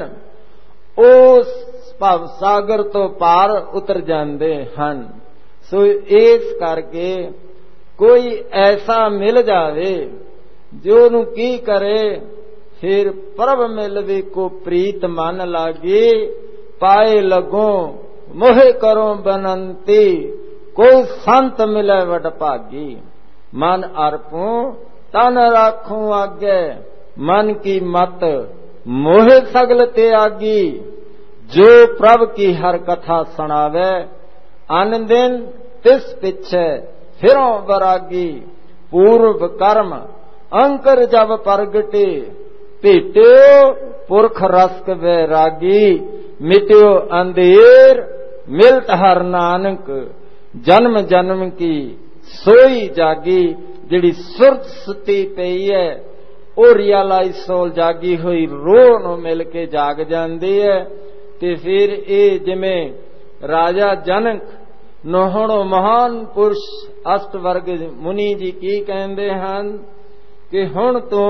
S1: उस भव सागर तो पार उतर जाते हैं। सो इस करके कोई ऐसा मिल जावे जो नू की करे, फिर प्रभ मिलवे को प्रीत मन लागे, पाए लगो मोहे करो बनंती, कोई संत मिले वड भागी। मन अर्पू तन राखूं आगे, मन की मत मोहे सगल त्यागी। जो प्रभ की हर कथा सुनावे, अन दिन तिस पिछे फिरों बरागी। पूर्व कर्म अंकर जब प्रगटे, भेट्यो पुरख रसक वैरागी। मिट्यो अंधेर मिलत हर नानक, जन्म जन्म की सोई जागी। जिहड़ी सुरत सुती पई है, ओ रियलाइज सोल जागी हुई रोह नूं मिल के जाग जाती है। ते फिर ये जिमें राजा जनक नोहणो महान पुरुष अष्टवर्ग मुनि जी की कहते हैं कि हुण तू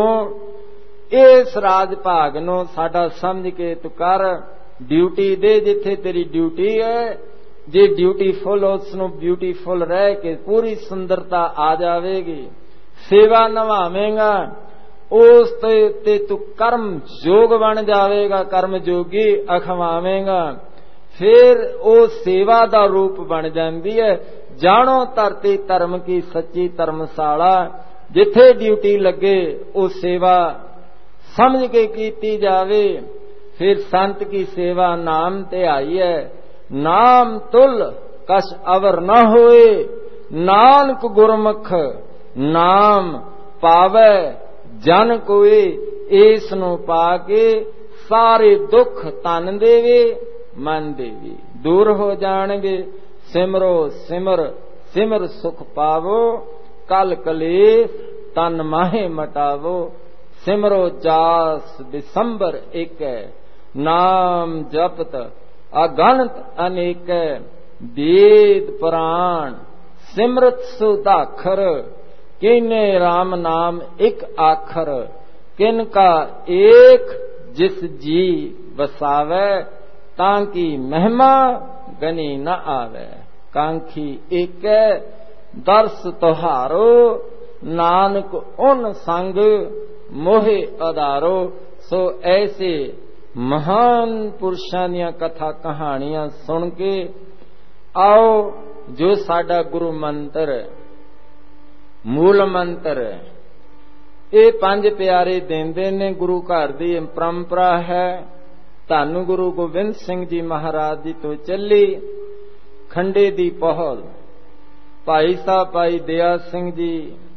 S1: इस राज भाग नूं साडा समझ के तू कर, ड्यूटी दे जिथे तेरी ड्यूटी है। जे ड्यूटीफुल उसनूं ब्यूटीफुल रह के पूरी सुंदरता आ जाएगी। सेवा निभावेगा, ਉਸ ਤੇ ਤੂੰ ਕਰਮ ਯੋਗ ਬਣ ਜਾਵੇਗਾ, ਕਰਮ ਜੋਗੀ ਅਖਵਾਵੇਂਗਾ। ਫਿਰ ਉਹ ਸੇਵਾ ਦਾ ਰੂਪ ਬਣ ਜਾਂਦੀ ਹੈ। ਜਾਣੋ ਧਰਤੀ ਧਰਮ ਕੀ ਸੱਚੀ ਧਰਮਸ਼ਾਲਾ, ਜਿੱਥੇ ਡਿਊਟੀ ਲੱਗੇ ਉਹ ਸੇਵਾ ਸਮਝ ਕੇ ਕੀਤੀ ਜਾਵੇ। ਫਿਰ ਸੰਤ ਕੀ ਸੇਵਾ ਨਾਮ ਤੇ ਆਈ ਹੈ। ਨਾਮ ਤੁਲ ਕਛ ਅਵਰ ਨਾ ਹੋਏ, ਨਾਨਕ ਗੁਰਮੁਖ ਨਾਮ ਪਾਵੈ ਜਨ ਕੋਏ। ਇਸ ਨੂੰ ਪਾ ਕੇ ਸਾਰੇ ਦੁੱਖ ਤਨ ਦੇਵੇ ਮਨ ਦੇਵੇ ਦੂਰ ਹੋ ਜਾਣਗੇ। ਸਿਮਰੋ ਸਿਮਰ ਸਿਮਰ ਸੁਖ ਪਾਵੋ, ਕਲ ਕਲੇਸ਼ ਤਨ ਮਾਹੇ ਮਟਾਵੋ। ਸਿਮਰੋ ਜਾਸ ਦਿਸੰਬਰ ਏਕੈ, ਨਾਮ ਜਪਤ ਅਗਣਤ ਅਨੇਕੈ। वेद पुराण सिमरत सुधाखर, किने राम नाम एक आखर। किनका एक जिस जी वसावै, तांकी महिमा गनी न आवे। कांखी एक दर्श तुहारो, नानक उन संग मोहे आधारो। सो ऐसे महान पुरुषां दियां कथा कहानियां सुन के आओ, जो साडा गुरु मंत्र मूल मंत्र ये पंज प्यारे देंदे ने, गुरु घर दी परंपरा है। धन गुरु गोबिंद सिंह जी महाराज जी तो चली खंडे दी पहल। भाई साहब भाई दया सिंह जी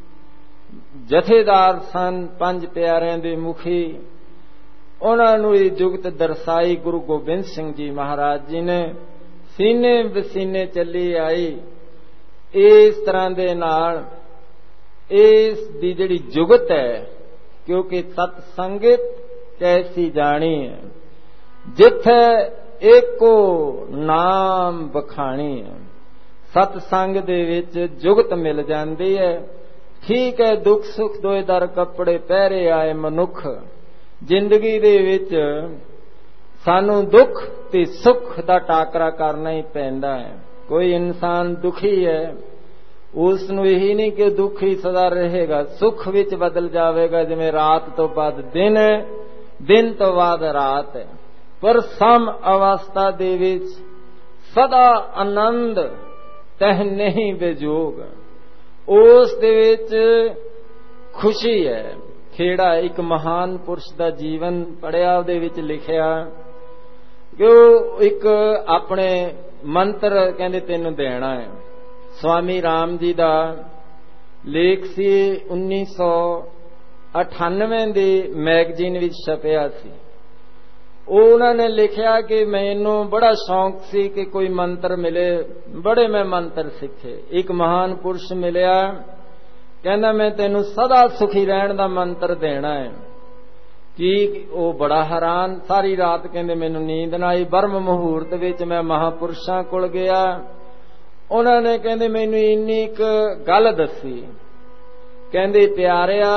S1: जथेदार सन, पंज प्यारिਆਂ ਦੇ मुखी। ਉਹਨਾਂ ਨੂੰ ਇਹ ਜੁਗਤ ਦਰਸਾਈ गुरु गोबिंद सिंह जी महाराज जी ने। सीने बसीने चली आई। इस तरह दे नाल इस दी जिहड़ी जुगत है, क्योंकि सतसंगत कैसी जानी है, जिथे एको नाम बखानी है। सतसंग दे विच जुगत मिल जाती है। ठीक है, दुख सुख दोए दर कपड़े पहरे आए मनुख। जिंदगी दे विच सानू दुख ते सुख दा टाकरा करना ही पैंदा है। कोई इंसान दुखी है, उसनू यही नहीं कि दुख ही सदा रहेगा, सुख विच बदल जाएगा। जिवें रात तो बाद दिन है, दिन तो बाद रात है। पर सम अवस्था दे विच सदा आनंद तह नहीं बेजोग, उस दे विच खुशी है। खेड़ा एक महान पुरुष दा जीवन पढ़िया, उहदे विच लिखिया कि एक अपने मंत्र कहंदे तैनूं देना है। स्वामी राम जी दा लेख सी उन्नीस सौ अठानवे दी मैगजीन विच छपिया सी। उन्होंने लिखिया कि मैनू बड़ा शौक सी कि कोई मंत्र मिले, बड़े मैं मंत्र सीखे। एक महान पुरुष मिलिया, कहंदा मैं तैनू सदा सुखी रहण दा मंत्र देना है। कि वो बड़ा हैरान, सारी रात कहंदे मैनू नींद ना आई। ब्रह्म मुहूर्त विच मैं महापुरुषां कोल गया। उन्होंने कहंदे मैनू इन्नी एक गल दसी, कहंदे प्यारिया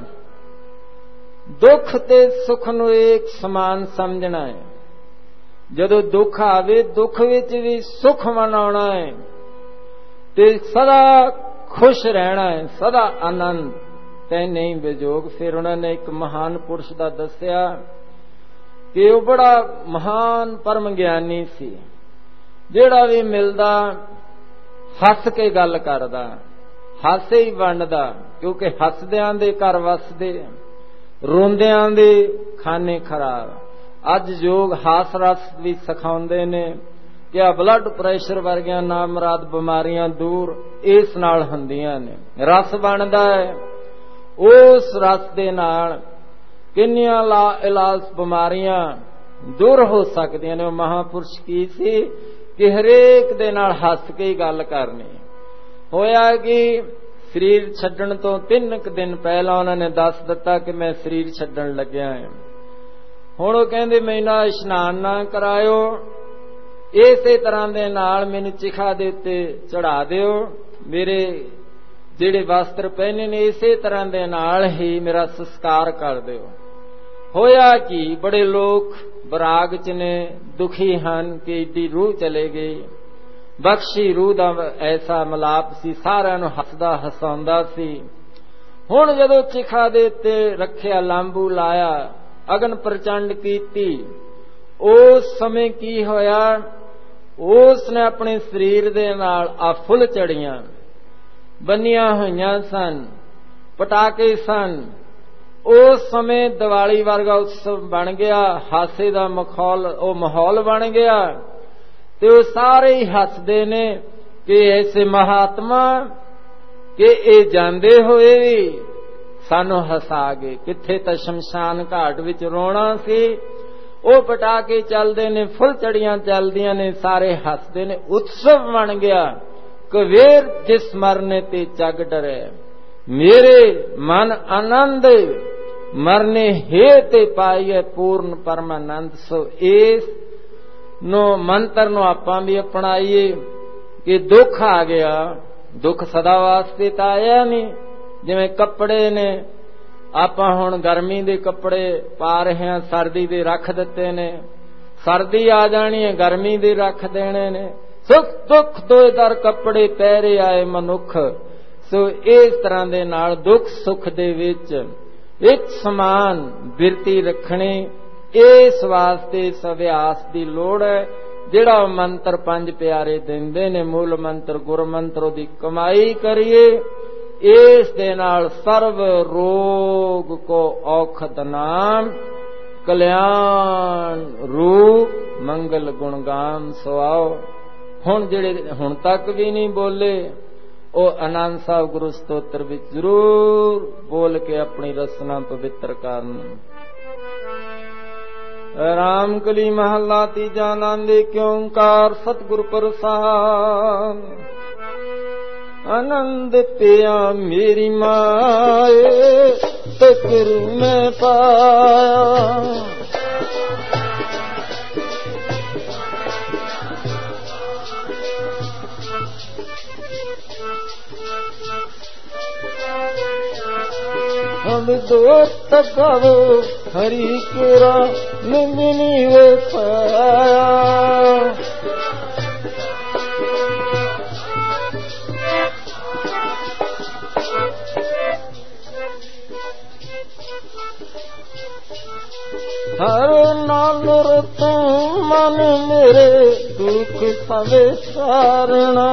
S1: दुख ते सुख नू एक समान समझना है। जदों दुख आवे, दुख विच भी सुख मनाउणा है ते सदा खुश रहना है, सदा आनंद तै नहीं बेजोग। फिर उन्होंने एक महान पुरुष का दसिया कि वह बड़ा महान परम ज्ञानी सी, जिहड़ा भी मिलदा हस के गल करदा, हासे ही वंडदा। क्योंकि हसदियां दे घर वसदे, रोंदियां दे खाने खराब। अज योग हास रस भी सिखाउंदे ने कि आ ब्लड प्रैशर वर्गियां नामराद बीमारियां दूर इस नाल हुंदियां ने। रस बनदा है, उस रस दे नाल किन्नियां ला इलाज बीमारियां दूर हो सकदियां ने। महापुरुष की सी कि हरेक दे नाल हस के ही गल करनी। होया कि शरीर छड्डण तो तीन क दिन पहला उन्होंने दस दिता कि मैं शरीर छड्डण लग्या है। हुण ओह कहंदे मैनूं इशनान ना करायो, इसे तरह दे नाल मैनूं चिखा दे उत्ते चढ़ा दिओ, मेरे जिहड़े वस्त्र पहने ने इसे तरह दे नाल ही मेरा संस्कार कर दिओ। होया कि बड़े लोग बराग च ने, दुखी हन कि एडी रूह चले गई। बख्शी रूह दा ऐसा मलाप सी, सारिआं नूं हसदा हसाउंदा सी। ਹੁਣ ਜਦੋਂ ਚਿਖਾ ਦੇ ਉੱਤੇ ਰੱਖਿਆ, ਲਾਂਬੂ ਲਾਇਆ, ਅਗਨ ਪ੍ਰਚੰਡ ਕੀਤੀ, ਉਸ ਸਮੇਂ ਕੀ ਹੋਇਆ? ਉਸ ਨੇ ਆਪਣੇ ਸਰੀਰ ਦੇ ਨਾਲ ਆ ਫੁੱਲ ਚੜੀਆਂ ਬੰਨੀਆਂ ਹੋਈਆਂ ਸਨ, ਪਟਾਕੇ ਸਨ। ਉਸ ਸਮੇਂ ਦੀਵਾਲੀ ਵਰਗਾ ਉਤਸਵ ਬਣ ਗਿਆ, ਹਾਸੇ ਦਾ ਮਾਹੌਲ ਉਹ ਮਾਹੌਲ ਬਣ ਗਿਆ, ਤੇ ਉਹ ਸਾਰੇ ਹੀ ਹੱਸਦੇ ਨੇ ਕਿ ਐਸੇ ਮਹਾਤਮਾ ਕਿ ਇਹ ਜਾਂਦੇ ਹੋਏ ਵੀ ਸਾਨੂੰ ਹਸਾ ਗਏ। ਕਿੱਥੇ ਤਾਂ ਸ਼ਮਸ਼ਾਨ ਘਾਟ ਵਿੱਚ ਰੋਣਾ ਸੀ, ਉਹ ਪਟਾਕੇ ਚੱਲਦੇ ਨੇ, ਫੁੱਲ ਚੜੀਆਂ ਚੱਲਦੀਆਂ ਨੇ, ਸਾਰੇ ਹੱਸਦੇ ਨੇ, ਉਤਸਵ ਬਣ ਗਿਆ। ਕਬੀਰ ਜਿਸ ਮਰਨੇ ਤੇ ਜਗ ਡਰੇ, ਮੇਰੇ ਮਨ ਆਨੰਦ ਮਰਨੇ ਹੈ ਤੇ ਪਾਈਏ ਪੂਰਨ ਪਰਮਾਨੰਦ। ਸੋ ਇਸ ਨੂੰ ਮੰਤਰ ਨੂੰ ਆਪਾਂ ਵੀ ਅਪਣਾਈਏ ਕਿ ਦੁੱਖ ਆ ਗਿਆ, ਦੁੱਖ ਸਦਾ ਵਾਸਤੇ ਤਾਂ ਆਇਆ ਨਹੀਂ। ਜਿਵੇਂ ਕੱਪੜੇ ਨੇ, ਆਪਾਂ ਹੁਣ ਗਰਮੀ ਦੇ ਕੱਪੜੇ ਪਾ ਰਹੇ ਹਾਂ, ਸਰਦੀ ਦੇ ਰੱਖ ਦਿੱਤੇ ਨੇ, ਸਰਦੀ ਆ ਜਾਣੀ ਹੈ, ਗਰਮੀ ਦੇ ਰੱਖ ਦੇਣੇ ਨੇ। ਸੁਖ ਦੁੱਖ ਦੋਏ ਦਰ ਕੱਪੜੇ ਪਹਿਰੇ ਆਏ ਮਨੁੱਖ। ਸੋ ਇਸ ਤਰ੍ਹਾਂ ਦੇ ਨਾਲ ਦੁੱਖ ਸੁੱਖ ਦੇ ਵਿੱਚ ਇੱਕ ਸਮਾਨ ਬਿਰਤੀ ਰੱਖਣੀ, ਇਸ ਵਾਸਤੇ ਇਸ ਅਭਿਆਸ ਦੀ ਲੋੜ ਹੈ। ਜਿਹੜਾ ਮੰਤਰ ਪੰਜ ਪਿਆਰੇ ਦਿੰਦੇ ਨੇ, ਮੂਲ ਮੰਤਰ ਗੁਰ ਮੰਤਰ, ਉਹਦੀ ਕਮਾਈ ਕਰੀਏ। ਇਸ ਦੇ ਨਾਲ ਸਰਵ ਰੋਗ ਕੋ ਔਖਦ ਨਾਮ, ਕਲਿਆਣ ਰੂਪ ਮੰਗਲ ਗੁਣਗਾਨ ਸੁਆਓ। ਹੁਣ ਜਿਹੜੇ ਹੁਣ ਤੱਕ ਵੀ ਨਹੀਂ ਬੋਲੇ, ਉਹ ਆਨੰਦ ਸਾਹਿਬ ਗੁਰੂ ਸਤੋਤਰ ਵਿੱਚ ਜ਼ਰੂਰ ਬੋਲ ਕੇ ਆਪਣੀ ਰਸਨਾ ਪਵਿੱਤਰ ਕਰਨ। ਰਾਮ ਕਲੀ ਮਹੱਲਾ ਤੀਜਾ। ਆਨੰਦ ਏਕ ਓੰਕਾਰ ਸਤਿਗੁਰ ਪ੍ਰਸਾਦਿ। ਆਨੰਦ ਪਿਆ ਮੇਰੀ ਮਾਏ ਤੇ ਕਿਰ ਮੈਂ ਪਾਇਆ। हम दोस्त कब हरि केरा निंदनी वे पाया। हर नाल रतों मन मेरे दुख सवे सारना।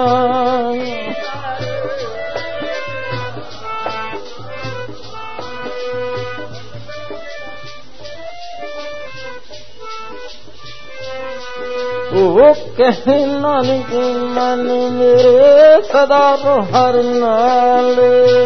S1: वो कहे नानक मन मेरे सदा हर नाल।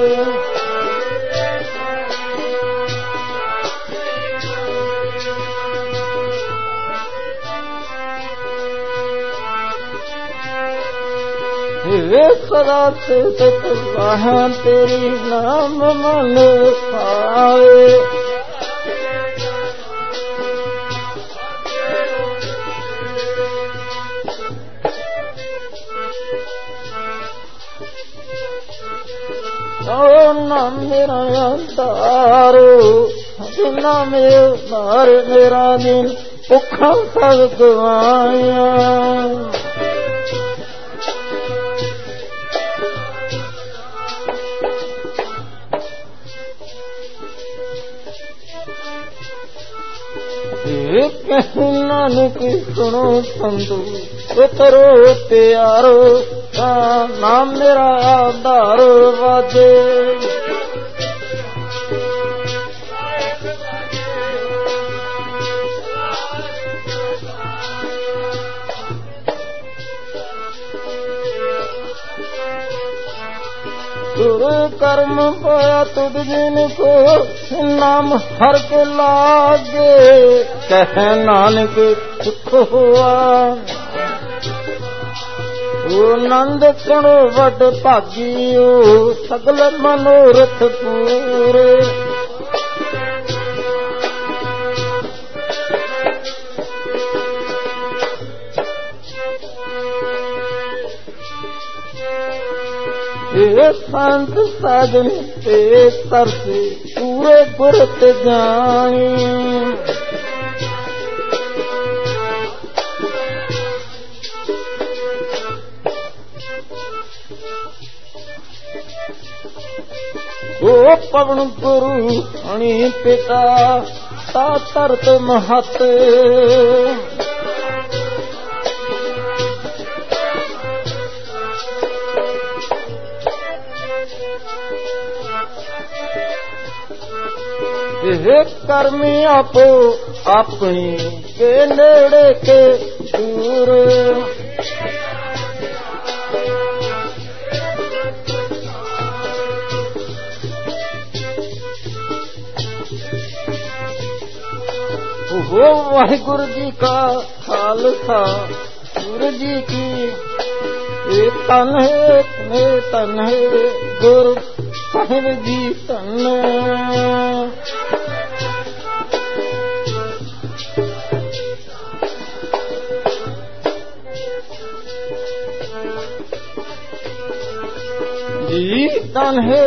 S1: वे सदा से सतवाह तेरी नाम मन पावे। नाम मेरा अंतारो नाम मेरा दिन भुखा सब गवाया। नानक सुनो संतु उतरो प्यारो नाम मेरा आधार वाजे। गुरु कर्म पाया तुझ जिन को नाम हर के लागे। कह नानक सुख हुआ नंद कणो वड भागियो सगल मनोरथ पूरे। ये संत साधन ते तरसे पूरे गुरत जानी। ਓ ਪਵਨ ਗੁਰੂ ਅਣੀ ਪਿਤਾ ਤਾ ਧਰਤ ਮਹਤ ਇਹ ਕਰਮੀ ਆਪੋ ਆਪਣੀ ਕੇ ਨੇੜੇ ਕੇ ਦੂਰ ਉਹ ਵਾਹਿਗੁਰੂ ਜੀ ਕਾ ਖਾਲਸਾ ਗੁਰੂ ਜੀ ਕੀ ਇਹ ਤਨ ਹੈ ਮੇ ਤਨ ਹੈ ਗੁਰੂ ਸਾਹਿਬ ਜੀ ਤਨ ਜੀ ਤਨ ਹੈ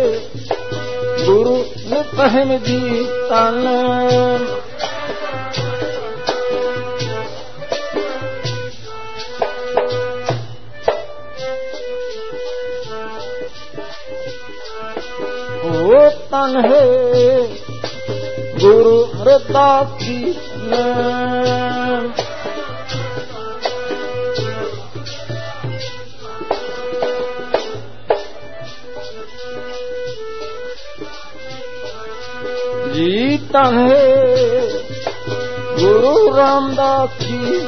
S1: ਗੁਰੂ ਸਾਹਿਬ ਜੀ ਤਨ ਉਹ ਤਨ ਹੈ ਗੁਰੂ ਰਵਿਦਾਸ ਜੀ ਜੀ ਤਨ ਹੈ ਗੁਰੂ ਰਾਮਦਾਸ ਜੀ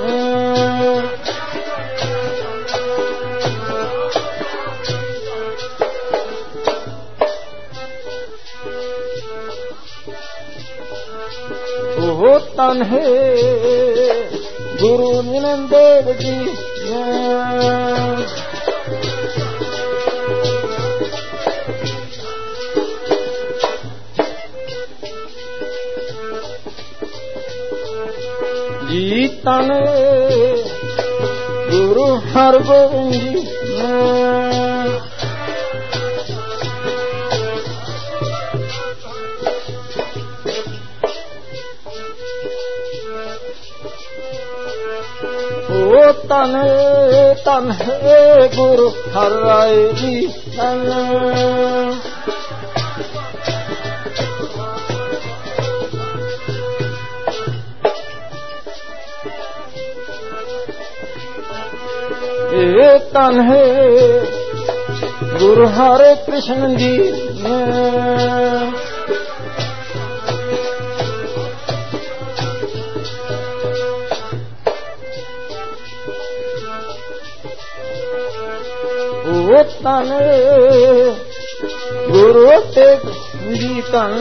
S1: ਉਹ ਤਨ ਹੈ ਗੁਰੂ ਨਾਨਕ ਦੇਵ ਜੀ ਜੀ ਤਨ ਗੁਰੂ ਹਰਗੋਬਿੰਦ ਜੀ ਉਹ ਤਨ ਤਨ ਹੈ ਗੁਰੂ ਹਰਿ ਰਾਏ ਜੀ ਤਨ ਇਹ ਤਨ ਹੈ ਗੁਰੂ ਹਰਿ ਕ੍ਰਿਸ਼ਨ ਜੀ ਉਹ ਤਨ ਗੁਰੂ ਤੇਗ ਜੀ ਤਨ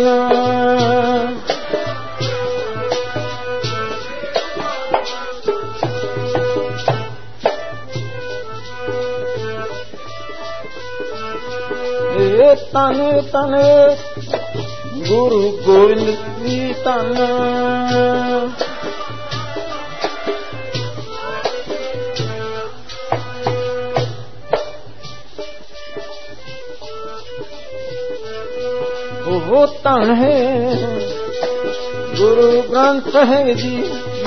S1: ਇਹ ਤਨ ਤਨ ਗੁਰੂ ਗੋਬਿੰਦ ਜੀ ਤਨ ਉਹ ਤਨ ਹੈ ਗੁਰੂ ਗ੍ਰੰਥ ਸਾਹਿਬ ਜੀ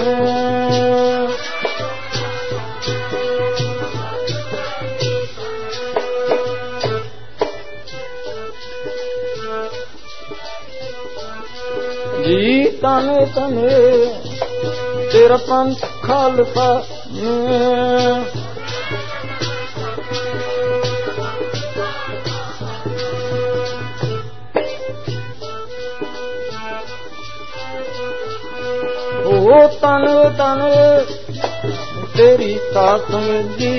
S1: ਜੀ ਤਨ ਤਨ ਤੇਰਾ ਪੰਥ ਖਾਲਸਾ ਉਹ ਤਨ ਤਨ ਤੇਰੀ ਸਾਥ ਜੀ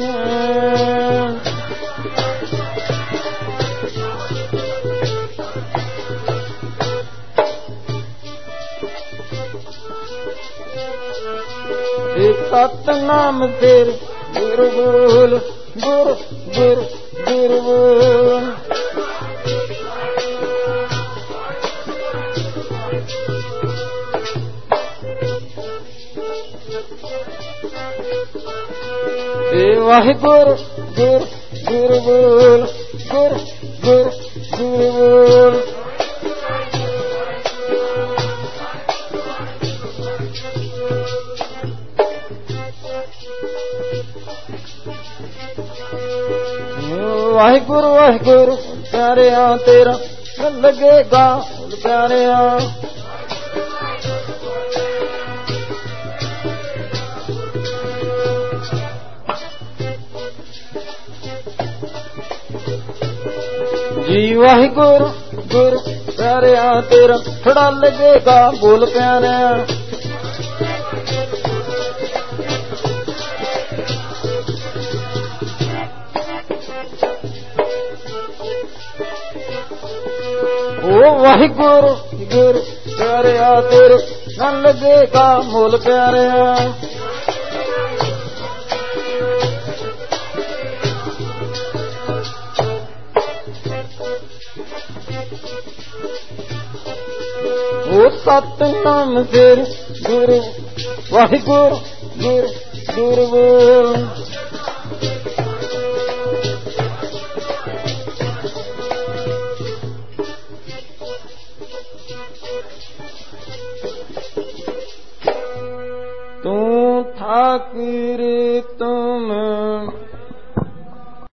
S1: ਸਤਨਾਮ ਤੇਰੇ ਗੁਰੂ ਬੋਲ ਗੁਰੂ ਗੁਰੂ ਗੁਰੂ ਬੋਲ ਵਾਹਿਗੁਰੂ ਗੁਰੂ ਗੁਰੂ ਬੋਲ ਗੁਰੂ ਗੁਰੂ ਗੁਰੂ ਬੋਲ ਵਾਹਿਗੁਰੂ ਵਾਹਿਗੁਰੂ ਪਿਆਰਿਆਂ ਤੇਰਾ ਲੱਗੇਗਾ ਬੋਲ ਪਿਆਰਿਆਂ। ਜੀ ਵਾਹਿਗੁਰੂ ਗੁਰੂ ਪਿਆਰਿਆਂ ਤੇਰਾ ਥੜਾ ਲੱਗੇਗਾ ਬੋਲ ਪਿਆਰਿਆਂ। ਓ ਵਾਹਿਗੁਰੂ ਗੁਰੂ ਪਿਆਰਿਆਂ ਤੇਰੇ ਨਾਲ ਲੱਗੇਗਾ ਬੋਲ ਪਿਆਰਿਆਂ। ਓ ਸਤਿਨਾਮ ਫਿਰ ਗੁਰੂ ਵਾਹਿਗੁਰੂ ਗੁਰੂ ਗੁਰੂ